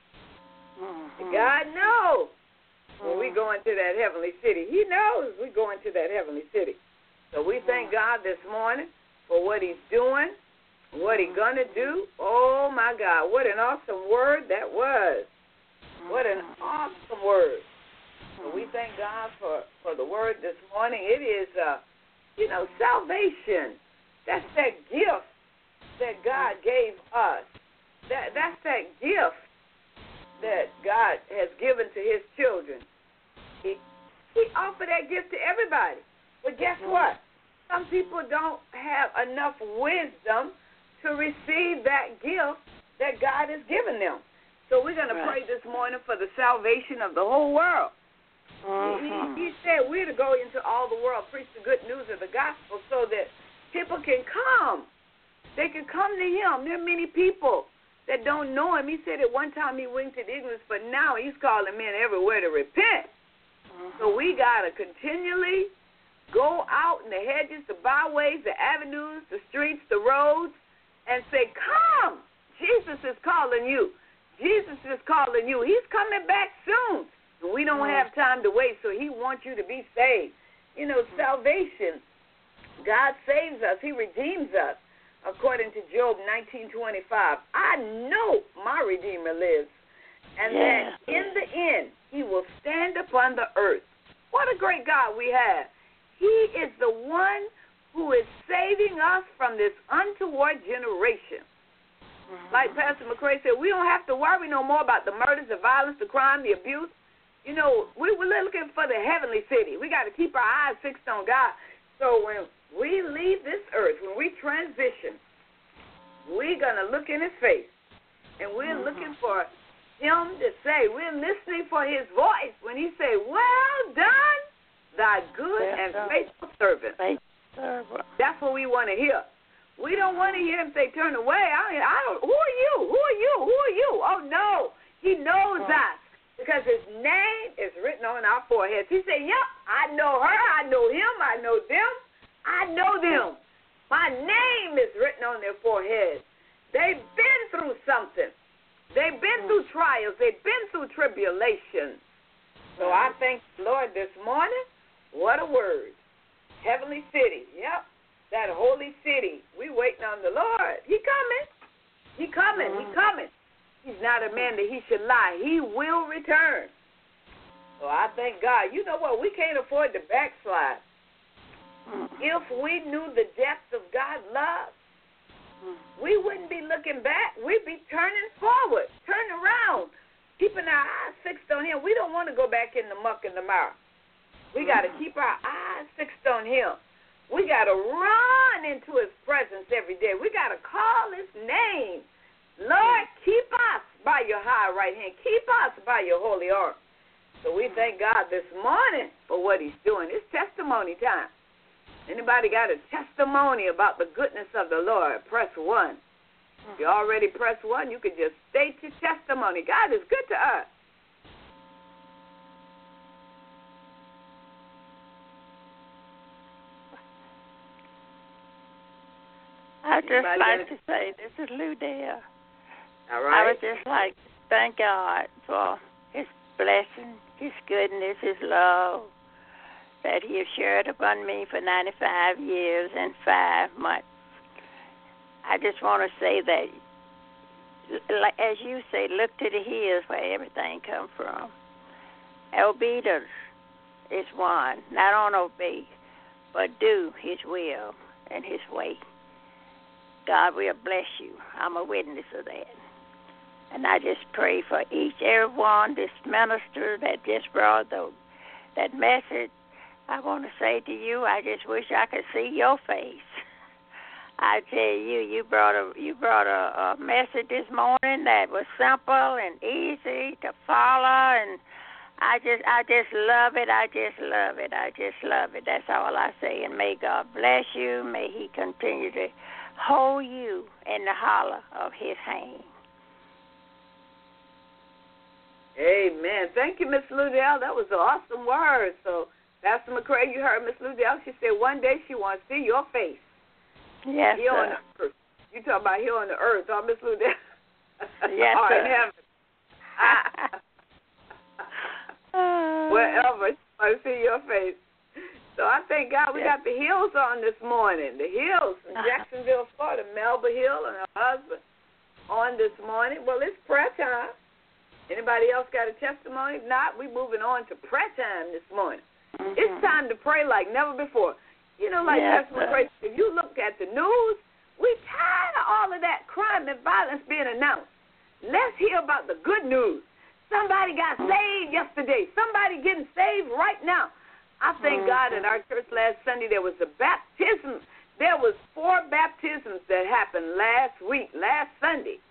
God knows when we go into that heavenly city. He knows we go into that heavenly city. So we thank God this morning for what he's doing, what he's going to do. Oh, my God, what an awesome word that was. What an awesome word. So we thank God for the word this morning. It is, salvation. That's that gift that God gave us. That's that gift that God has given to his children. He offered that gift to everybody. But guess what? Some people don't have enough wisdom to receive that gift that God has given them. So we're going to pray this morning for the salvation of the whole world. He said we're to go into all the world, preach the good news of the gospel so that people can come. They can come to him. There are many people that don't know him. He said at one time he winked at ignorance, but now he's calling men everywhere to repent. So we got to continually go out in the hedges, the byways, the avenues, the streets, the roads, and say, come. Jesus is calling you. Jesus is calling you. He's coming back soon. We don't have time to wait, so he wants you to be saved. Salvation, God saves us. He redeems us, according to Job 19:25. I know my Redeemer lives, and that in the end he will stand upon the earth. What a great God we have. He is the one who is saving us from this untoward generation. Like Pastor McCray said, we don't have to worry no more about the murders, the violence, the crime, the abuse. We're looking for the heavenly city. We got to keep our eyes fixed on God. So when we leave this earth, when we transition, we're going to look in his face. And we're looking for him to say, we're listening for his voice when he say, well done, thy good and faithful servant. That's what we want to hear. We don't want to hear him say, turn away. Who are you? Who are you? Who are you? Oh, no. He knows us. because his name is written on our foreheads. He said, yep, I know her, I know him, I know them, I know them. My name is written on their foreheads. They've been through something. They've been through trials. They've been through tribulations. So I thank the Lord this morning. What a word. Heavenly city. Yep, that holy city. We waiting on the Lord. He coming. He coming. He coming. He's not a man that he should lie. He will return. So I thank God. You know what? We can't afford to backslide. If we knew the depth of God's love, we wouldn't be looking back. We'd be turning forward, turning around, keeping our eyes fixed on him. We don't want to go back in the muck and the mire. We got to keep our eyes fixed on him. We got to run into his presence every day. We got to call his name. Lord, keep us by your high right hand. Keep us by your holy arm. So we thank God this morning for what he's doing. It's testimony time. Anybody got a testimony about the goodness of the Lord? Press 1. If you already press 1, you can just state your testimony. God is good to us. I'd just like to say, this is Lou Dale. All right. I would just like to thank God for his blessing, his goodness, his love that he has shared upon me for 95 years and 5 months. I just want to say that, like, as you say, look to the hills where everything comes from. Obedience is one. Not on obey, but do his will and his way. God will bless you. I'm a witness of that. And I just pray for everyone, this minister that just brought that message. I want to say to you, I just wish I could see your face. I tell you, you brought a message this morning that was simple and easy to follow, and I just love it. I just love it. I just love it. That's all I say. And may God bless you. May he continue to hold you in the hollow of his hand. Amen. Thank you, Miss Ludell. That was an awesome word. So, Pastor McCray, you heard Miss Ludell. She said one day she wants to see your face. Yes, here sir. On the earth. You talking about here on the earth, huh, Miss Ludell? Yes, or sir. in heaven. Wherever she wants to see your face. So I thank God we got the Hills on this morning. The Hills in Jacksonville, Florida. Melba Hill and her husband on this morning. Well, it's prayer time. Anybody else got a testimony? If not, we're moving on to prayer time this morning. It's time to pray like never before. You know, like Pastor McCray, if you look at the news, we're tired of all of that crime and violence being announced. Let's hear about the good news. Somebody got saved yesterday. Somebody getting saved right now. I thank God in our church last Sunday there was a baptism. There was 4 baptisms that happened last Sunday.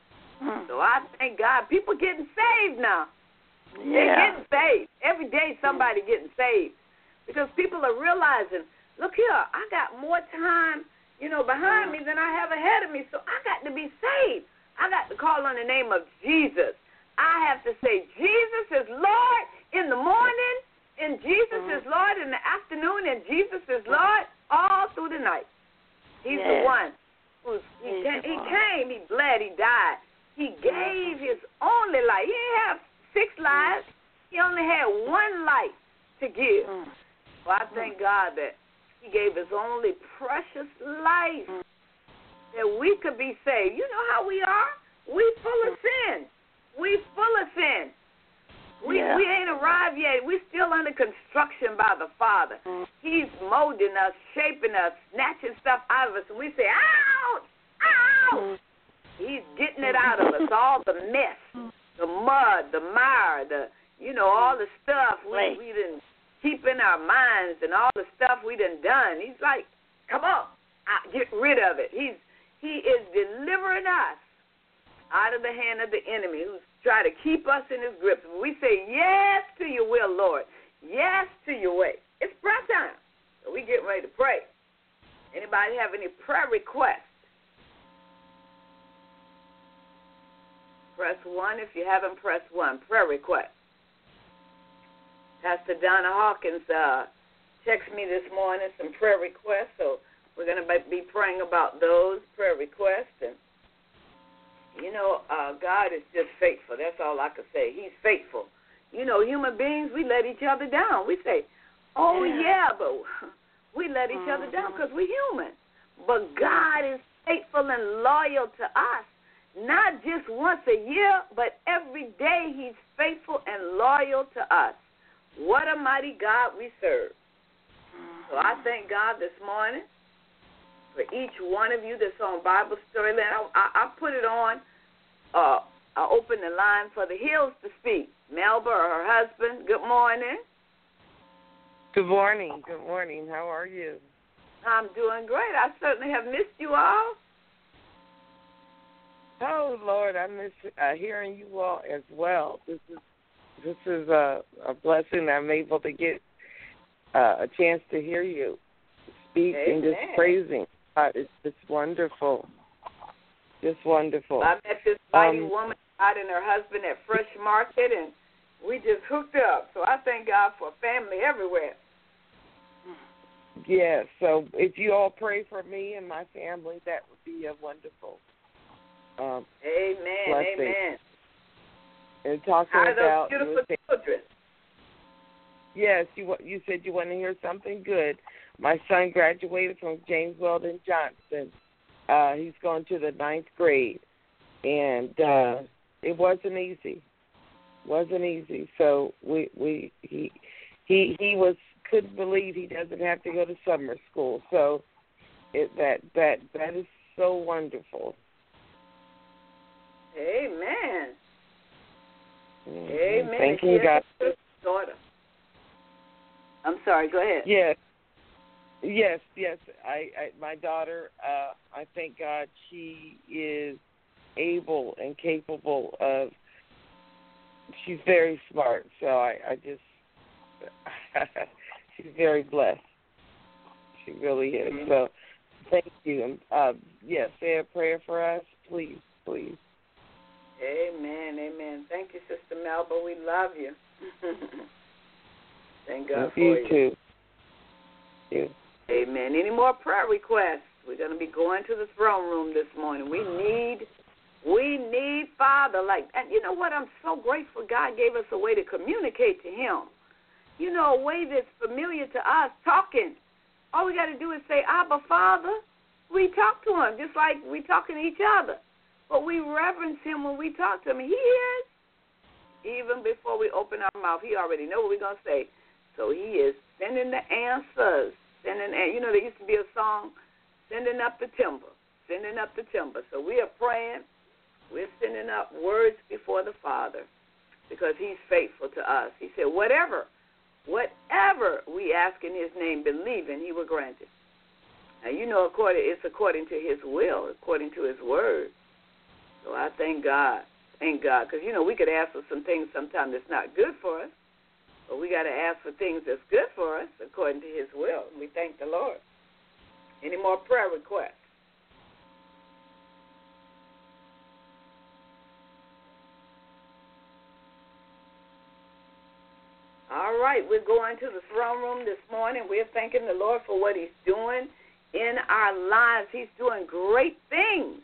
So I thank God. People getting saved now. They're getting saved. Every day somebody getting saved. Because people are realizing, look here, I got more time, behind me than I have ahead of me. So I got to be saved. I got to call on the name of Jesus. I have to say Jesus is Lord in the morning, and Jesus is Lord in the afternoon, and Jesus is Lord all through the night. He's the one he came, he bled, he died. He gave his only life. He didn't have 6 lives. He only had 1 life to give. Well, I thank God that he gave his only precious life that we could be saved. You know how we are? We full of sin. We full of sin. We ain't arrived yet. We're still under construction by the Father. He's molding us, shaping us, snatching stuff out of us, and we say, ouch, ouch. He's getting it out of us, all the mess, the mud, the mire, all the stuff we done keep in our minds and all the stuff we done. He's like, come on, get rid of it. He is delivering us out of the hand of the enemy who's trying to keep us in his grip. We say yes to your will, Lord. Yes to your way. It's prayer time. So we get ready to pray. Anybody have any prayer requests? Press 1 if you haven't pressed 1. Prayer request. Pastor Donna Hawkins texted me this morning some prayer requests, so we're going to be praying about those prayer requests. And, you know, God is just faithful. That's all I can say. He's faithful. You know, human beings, we let each other down. We say, oh, yeah, but we let each other down because we're human. But God is faithful and loyal to us, not just once a year, but every day He's faithful and loyal to us. What a mighty God we serve. So I thank God this morning for each one of you that's on Bible Storyland. I put it on. I open the line for the Hills to speak. Melba or her husband, good morning. Good morning. Good morning. How are you? I'm doing great. I certainly have missed you all. Oh, Lord, I miss hearing you all as well. This is a blessing. I'm able to get a chance to hear you speak and just praising God. It's just wonderful. Just wonderful. I met this mighty woman out and her husband at Fresh Market, and we just hooked up. So I thank God for family everywhere. Yeah, so if you all pray for me and my family, that would be a wonderful amen, blessing. amen. And talking how are about those beautiful children? Yes, you said you want to hear something good. My son graduated from James Weldon Johnson. He's going to the 9th grade, and it wasn't easy. So he couldn't believe he doesn't have to go to summer school. So that is so wonderful. Amen. Mm-hmm. Amen. Thanking God. Daughter. I'm sorry. Go ahead. Yes. My daughter. I thank God she is able and capable of. She's very smart. So I just. She's very blessed. She really is. Mm-hmm. So, thank you. Yes, say a prayer for us, please. Amen, amen. Thank you, Sister Melba. We love you. Thank God for you. Too. You. Amen. Any more prayer requests? We're going to be going to the throne room this morning. We need Father. And you know what? I'm so grateful God gave us a way to communicate to Him. You know, a way that's familiar to us, talking. All we got to do is say, Abba, Father. We talk to Him just like we talking to each other. But we reverence Him when we talk to Him. He is. Even before we open our mouth, He already knows what we're going to say. So He is sending the answers. You know, there used to be a song, sending up the timber. So we are praying. We're sending up words before the Father because He's faithful to us. He said, whatever we ask in His name, believing, He will grant it. Now, you know, it's according to His will, according to His word. So I thank God, because, you know, we could ask for some things sometimes that's not good for us, but we got to ask for things that's good for us according to His will. And we thank the Lord. Any more prayer requests? All right, we're going to the throne room this morning. We're thanking the Lord for what He's doing in our lives. He's doing great things.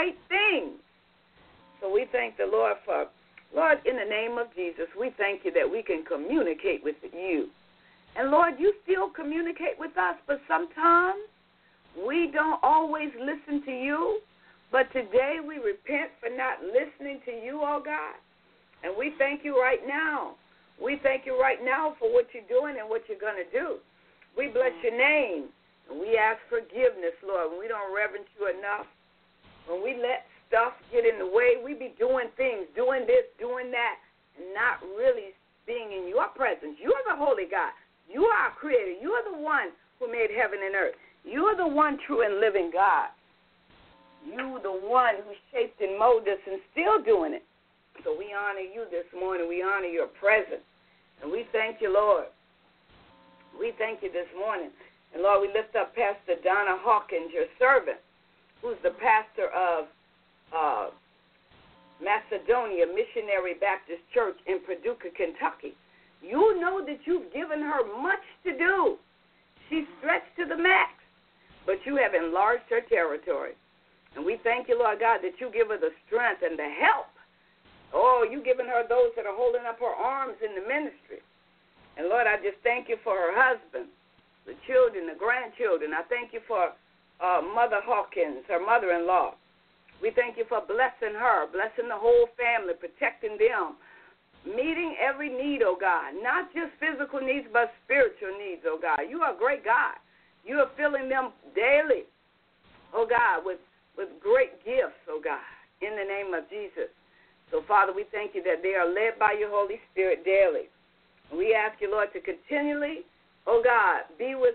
So we thank the Lord for, Lord, in the name of Jesus, we thank You that we can communicate with You. And, Lord, You still communicate with us, but sometimes we don't always listen to You. But today we repent for not listening to You, oh God. And we thank You right now. We thank You right now for what You're doing and what You're going to do. We bless Your name, and we ask forgiveness, Lord, when we don't reverence You enough. When we let stuff get in the way, we be doing things, doing this, doing that, and not really being in Your presence. You are the holy God. You are our creator. You are the one who made heaven and earth. You are the one true and living God. You the one who shaped and molded us and still doing it. So we honor You this morning. We honor Your presence. And we thank You, Lord. We thank You this morning. And, Lord, we lift up Pastor Donna Hawkins, Your servant, who's the pastor of Macedonia Missionary Baptist Church in Paducah, Kentucky. You know that you've given her much to do. She's stretched to the max, but you have enlarged her territory. And we thank you, Lord God, that you give her the strength and the help. Oh, you've given her those that are holding up her arms in the ministry. And, Lord, I just thank you for her husband, the children, the grandchildren. I thank you for Mother Hawkins, her mother-in-law. We thank you for blessing her, blessing the whole family, protecting them, meeting every need, oh God, not just physical needs but spiritual needs, oh God. You are a great God. You are filling them daily, oh God, with great gifts, oh God, in the name of Jesus. So, Father, we thank you that they are led by your Holy Spirit daily. And we ask you, Lord, to continually, oh God, be with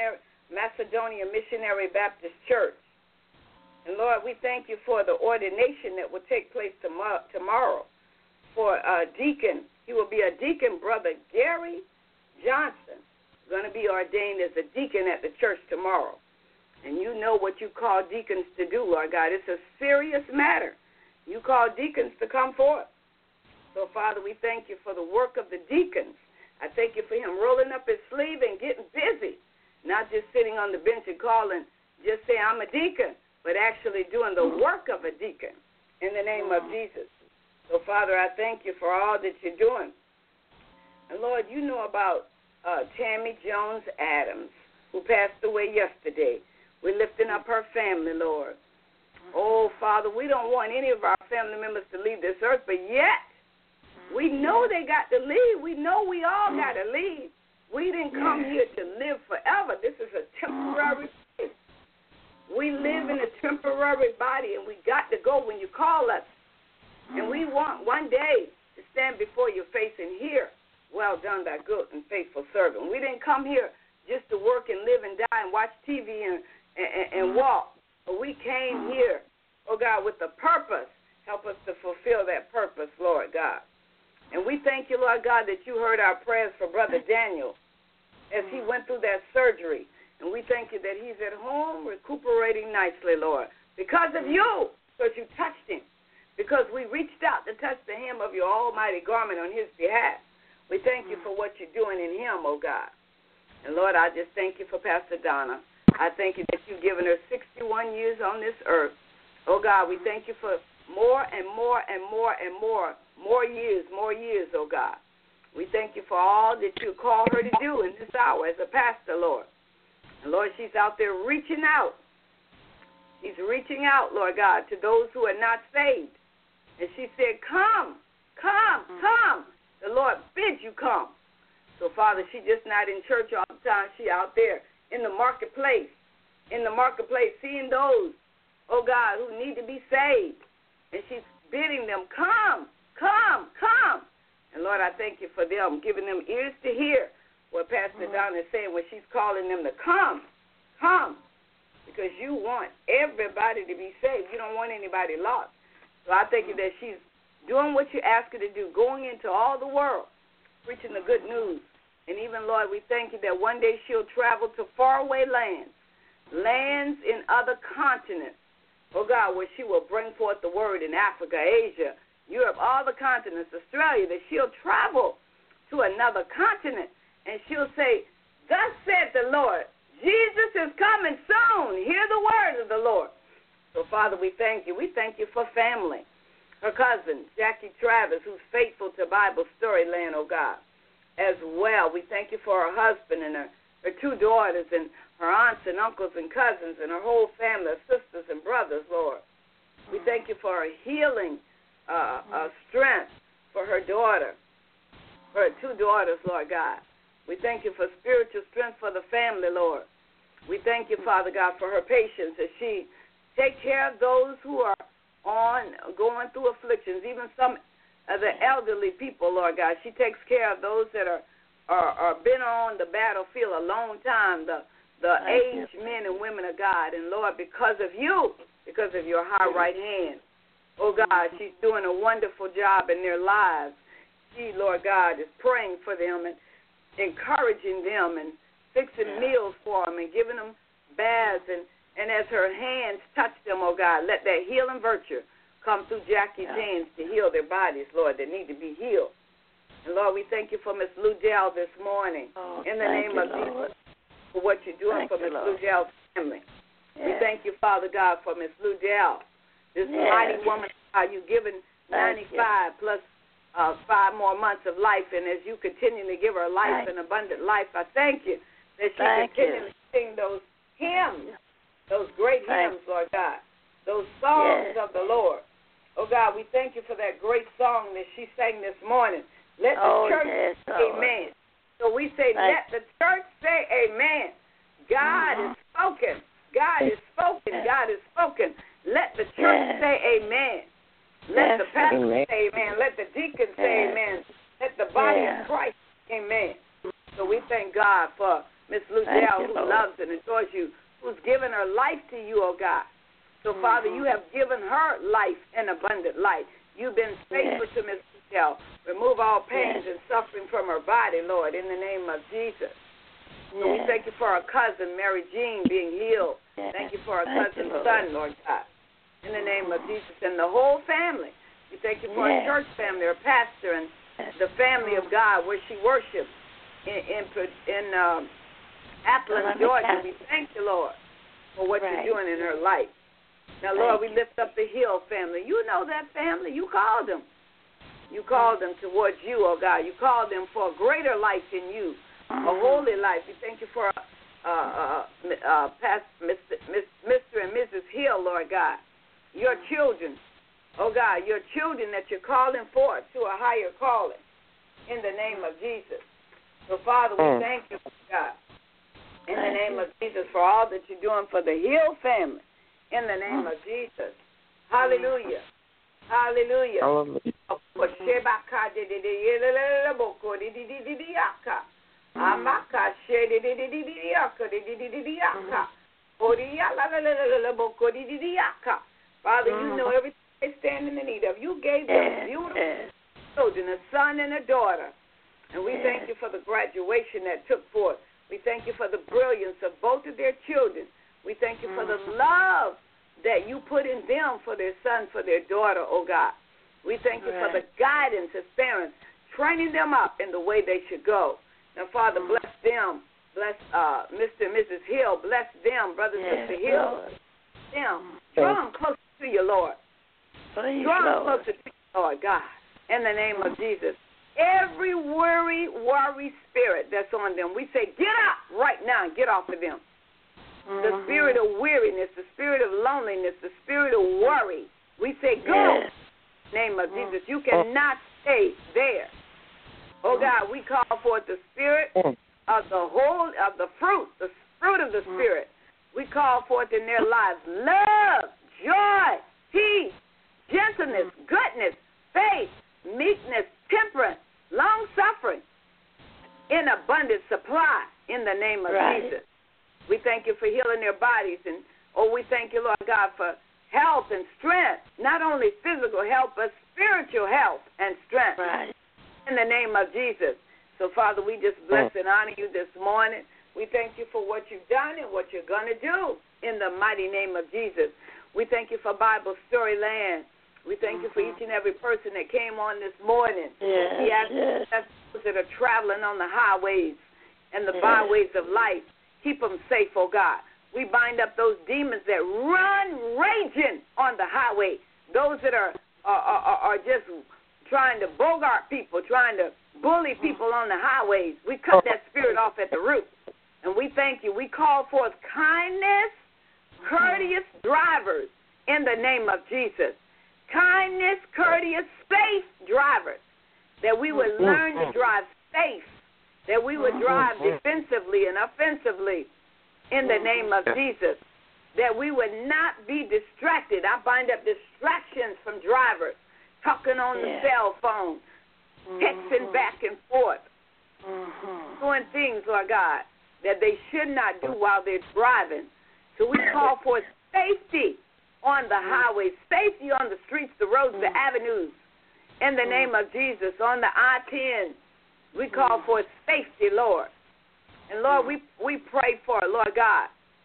Macedonia Missionary Baptist Church. And, Lord, we thank you for the ordination that will take place tomorrow. For a deacon, he will be a deacon, Brother Gary Johnson, going to be ordained as a deacon at the church tomorrow. And you know what you call deacons to do, Lord God. It's a serious matter. You call deacons to come forth. So, Father, we thank you for the work of the deacons. I thank you for him rolling up his sleeve and getting busy, not just sitting on the bench and calling, just saying, I'm a deacon, but actually doing the work of a deacon in the name of Jesus. So, Father, I thank you for all that you're doing. And, Lord, you know about Tammy Jones Adams, who passed away yesterday. We're lifting up her family, Lord. Oh, Father, we don't want any of our family members to leave this earth, but yet we know they got to leave. We know we all got to leave. We didn't come here to live forever. This is a temporary place. We live in a temporary body, and we got to go when you call us. And we want one day to stand before your face and hear, well done, thy good and faithful servant. We didn't come here just to work and live and die and watch TV and walk. But we came here, oh God, with a purpose. Help us to fulfill that purpose, Lord God. And we thank you, Lord God, that you heard our prayers for Brother Daniel as he went through that surgery. And we thank you that he's at home recuperating nicely, Lord, because of you, because you touched him. Because we reached out to touch the hem of your almighty garment on his behalf. We thank you for what you're doing in him, oh God. And, Lord, I just thank you for Pastor Donna. I thank you that you've given her 61 years on this earth. Oh, God, we thank you for more and more and more and more years, oh God. We thank you for all that you call her to do in this hour as a pastor, Lord. And, Lord, she's out there reaching out. She's reaching out, Lord God, to those who are not saved. And she said, come. The Lord bids you come. So, Father, she's just not in church all the time. She out there in the marketplace, seeing those, oh God, who need to be saved. And she's bidding them, come. And, Lord, I thank you for them, giving them ears to hear what Pastor Donna is saying when she's calling them to come. Because you want everybody to be saved. You don't want anybody lost. So I thank you that she's doing what you ask her to do, going into all the world, preaching the good news. And even, Lord, we thank you that one day she'll travel to faraway lands in other continents, oh God, where she will bring forth the word in Africa, Asia, Europe, all the continents, Australia, that she'll travel to another continent and she'll say, thus said the Lord, Jesus is coming soon. Hear the word of the Lord. So, Father, we thank you. We thank you for family. Her cousin, Jackie Travis, who's faithful to Bible Storyland, oh God, as well. We thank you for her husband and her two daughters and her aunts and uncles and cousins and her whole family, her sisters and brothers, Lord. We thank you for her healing strength for her daughter, for her two daughters, Lord God. We thank you for spiritual strength for the family, Lord. We thank you, Father God, for her patience as she take care of those who are going through afflictions, even some of the elderly people, Lord God. She takes care of those that are been on the battlefield a long time, the aged men and women of God. And, Lord, because of you, because of your high right hand, oh, God, she's doing a wonderful job in their lives. She, Lord God, is praying for them and encouraging them and fixing meals for them and giving them baths. And as her hands touch them, oh, God, let that healing virtue come through Jackie's hands to heal their bodies, Lord, that need to be healed. And, Lord, we thank you for Miss Ludell this morning. In the name of Jesus, for what you're doing for Miss Ludell's family. We thank you, Father God, for Miss Ludell, this mighty woman. You've given 95 plus 5 more months of life, and as you continually give her life and abundant life, I thank you that she continually sing those hymns, those great hymns, Lord God, those songs of the Lord. Oh, God, we thank you for that great song that she sang this morning. Let the church say amen. So we say, let the church say amen. God is spoken. God is spoken. God is spoken. Let the church say amen. Let the pastor say amen. Let the deacon say amen. Let the body of Christ say amen. So we thank God for Miss Ludell, who loves and adores you, who's given her life to you, oh God. So, Father, you have given her life and abundant life. You've been faithful to Miss Ludell. Remove all pains and suffering from her body, Lord, in the name of Jesus. So we thank you for our cousin, Mary Jean, being healed. Thank you for our cousin's son, Lord God, in the name of Jesus, and the whole family. We thank you for our church family, our pastor, and the family of God where she worships in Athens, Georgia. We thank you, Lord, for what you're doing in her life. Now, Lord, we lift up the Hill family. You know that family. You called them. You called them towards you, oh God. You called them for a greater life in you, a holy life. We thank you for Mr. and Mrs. Hill, Lord God. Your children, oh God, your children that you're calling forth to a higher calling in the name of Jesus. So, Father, we thank you, God, in the name of Jesus for all that you're doing for the Hill family in the name of Jesus. Hallelujah. Hallelujah. Hallelujah. Father, you know everything they stand in the need of. You gave them beautiful children, a son and a daughter. And we thank you for the graduation that took forth. We thank you for the brilliance of both of their children. We thank you for the love that you put in them for their son, for their daughter, oh God. We thank you for the guidance as parents, training them up in the way they should go. Now, Father, bless them. Bless Mr. and Mrs. Hill. Bless them, Brother and Sister Hill. Them. Draw them closer to you, Lord. Draw them closer to you, Lord God, in the name of Jesus. Every worry spirit that's on them, we say, get up right now and get off of them. The spirit of weariness, the spirit of loneliness, the spirit of worry, we say, go. In the name of Jesus, you cannot stay there. Oh God, we call forth the spirit of the fruit of the Spirit. We call forth in their lives love, joy, peace, gentleness, goodness, faith, meekness, temperance, long-suffering, in abundant supply in the name of Jesus. We thank you for healing their bodies. And, we thank you, Lord God, for health and strength, not only physical health, but spiritual health and strength in the name of Jesus. So, Father, we just bless and honor you this morning. We thank you for what you've done and what you're going to do in the mighty name of Jesus. We thank you for Bible Story Land. We thank you for each and every person that came on this morning. We ask those that are traveling on the highways and the byways of life, keep them safe, oh God. We bind up those demons that run raging on the highway, those that are just trying to bogart people, trying to bully people on the highways. We cut that spirit off at the root. And we thank you. We call forth kindness, courteous drivers in the name of Jesus. Kindness, courteous, safe drivers, that we would learn to drive safe, that we would drive defensively and offensively in the name of Jesus, that we would not be distracted. I bind up distractions from drivers, talking on the cell phone, texting back and forth, doing things, Lord God, that they should not do while they're driving. So we call for safety on the highways, safety on the streets, the roads, the avenues. In the name of Jesus, on the I-10, we call for safety, Lord. And, Lord, we pray for, Lord God,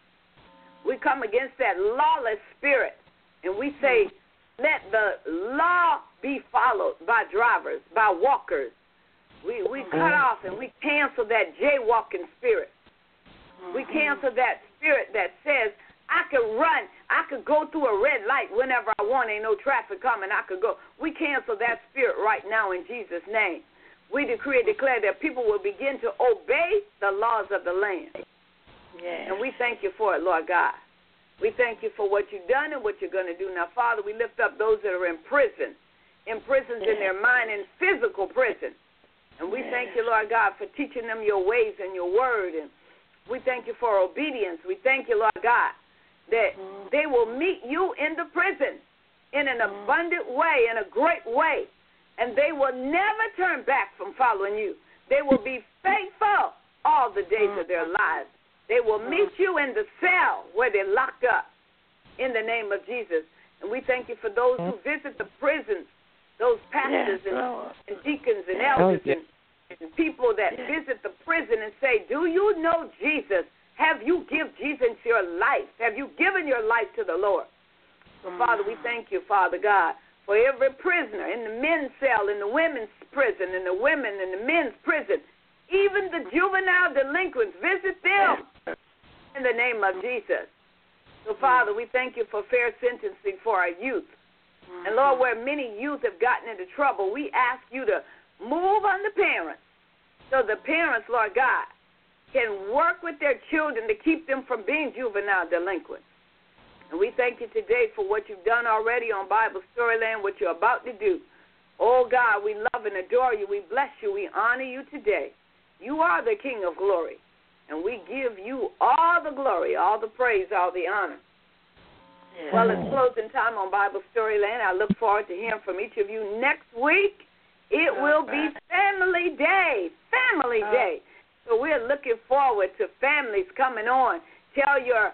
we come against that lawless spirit, and we say, let the law be followed by drivers, by walkers, We cut off and we cancel that jaywalking spirit. We cancel that spirit that says, I could run, I could go through a red light whenever I want, ain't no traffic coming, I could go. We cancel that spirit right now in Jesus' name. We decree and declare that people will begin to obey the laws of the land. Yes. And we thank you for it, Lord God. We thank you for what you've done and what you're going to do. Now, Father, we lift up those that are in prisons in their mind, in physical prison. And we thank you, Lord God, for teaching them your ways and your word. And we thank you for obedience. We thank you, Lord God, that they will meet you in the prison in an abundant way, in a great way. And they will never turn back from following you. They will be faithful all the days of their lives. They will meet you in the cell where they're locked up in the name of Jesus. And we thank you for those who visit the prisons, those pastors and deacons and elders and people that visit the prison and say, do you know Jesus? Have you given Jesus your life? Have you given your life to the Lord? So, Father, we thank you, Father God, for every prisoner in the men's cell, in the women's prison, in the women in the men's prison, even the juvenile delinquents, visit them in the name of Jesus. So, Father, we thank you for fair sentencing for our youth. And, Lord, where many youth have gotten into trouble, we ask you to move on the parents so the parents, Lord God, can work with their children to keep them from being juvenile delinquents. And we thank you today for what you've done already on Bible Storyland, what you're about to do. Oh, God, we love and adore you. We bless you. We honor you today. You are the King of glory, and we give you all the glory, all the praise, all the honor. Yeah. Well, it's closing time on Bible Storyland. I look forward to hearing from each of you next week. It will be Family Day, Family Day. So we're looking forward to families coming on. Tell your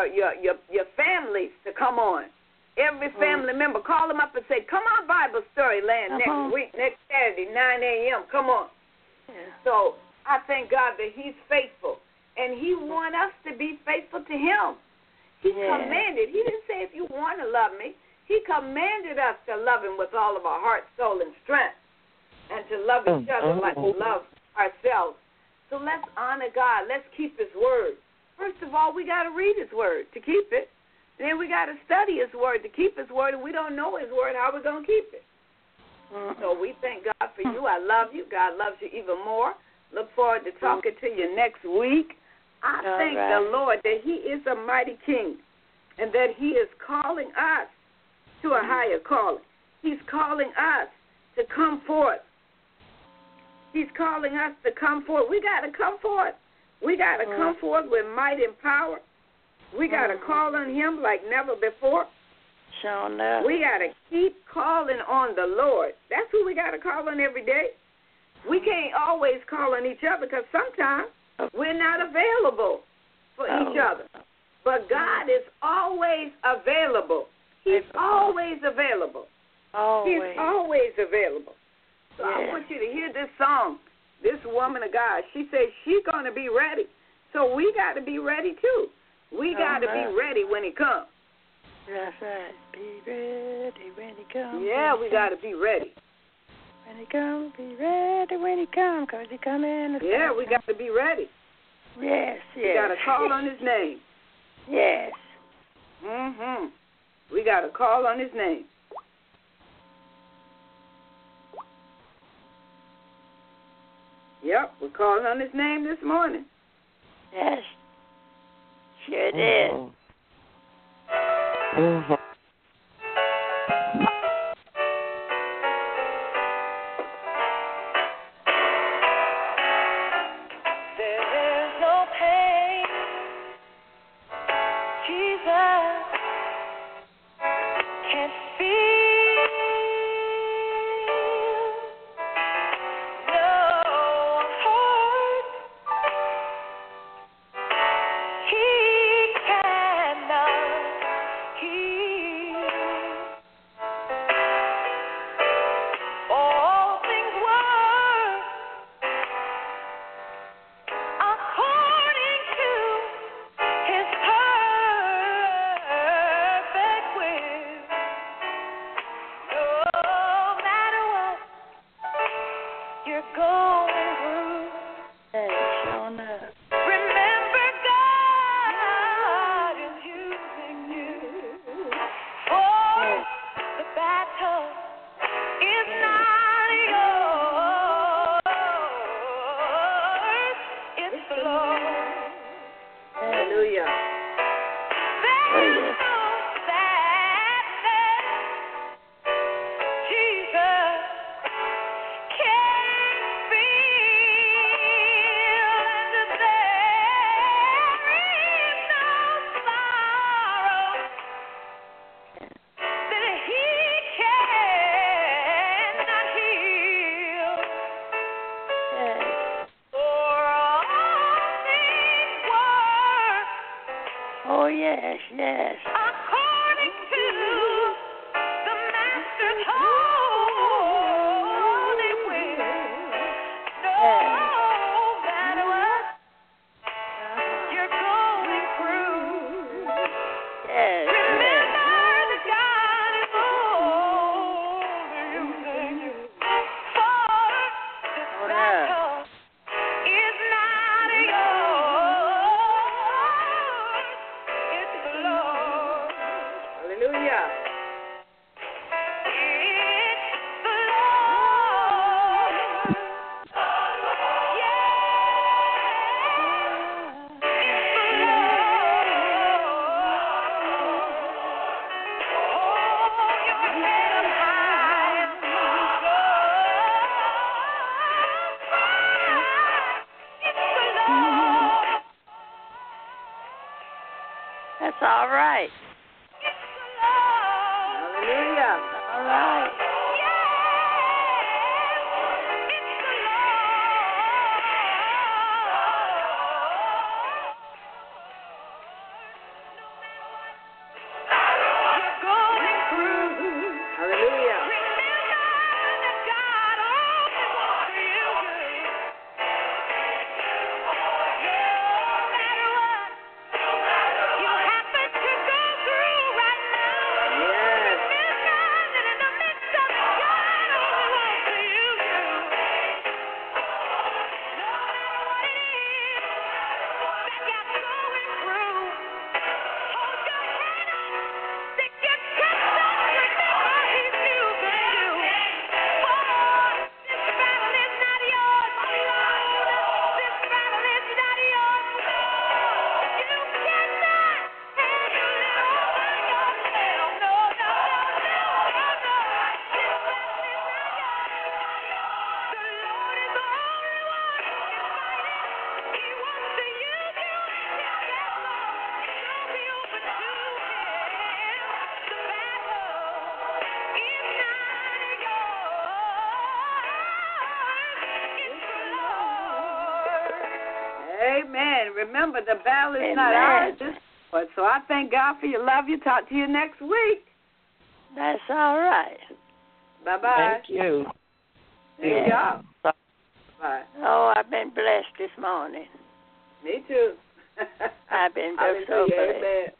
families to come on. Every family member, call them up and say, come on Bible Storyland next week, next Saturday, 9 a.m. Come on. Yeah. So I thank God that he's faithful, and he wants us to be faithful to him. He commanded. He didn't say if you want to love me. He commanded us to love him with all of our heart, soul, and strength, and to love each other like we love ourselves. So let's honor God. Let's keep his word. First of all, we got to read his word to keep it. And then we got to study his word to keep his word. And we don't know his word, how we going to keep it? So we thank God for you. I love you. God loves you even more. Look forward to talking to you next week. I thank the Lord that he is a mighty king and that he is calling us to a higher calling. He's calling us to come forth. He's calling us to come forth. We got to come forth. We got to come forth with might and power. We got to call on him like never before. Sure enough. We got to keep calling on the Lord. That's who we got to call on every day. We can't always call on each other because sometimes we're not available for each other. But God is always available. He's always available. He's always available. So I want you to hear this song. This woman of God, she says she's going to be ready. So we got to be ready too. We got to be ready when he comes. That's right. Be ready when he comes. Yeah, we got to be ready. When he comes, be ready when he comes, because he come in. Yeah, we got to be ready. Yes. We got to call on his name. Yes. We got to call on his name. Yep, we're calling on his name this morning. Yes. Sure did. There's no pain, Jesus can't feel. No hurt, he cannot heal. yes. According to the Master's holy will, no matter what you're going through, Yes, remember that God is holding you. For the battle is not yours, it's the Lord. Hallelujah. It's the Lord. Yeah. It's the Lord. Hold your head up high. It's the Lord. that's all right. It's the Lord. Hallelujah. All right. Hallelujah. Yes. Amen. Remember, the battle is not ours. Amen. But so I thank God for your love. You. Talk to you next week. That's all right. Bye-bye. Thank you. Thank y'all. Bye. Oh, I've been blessed this morning. Me too. I've been so Hallelujah. blessed. Amen.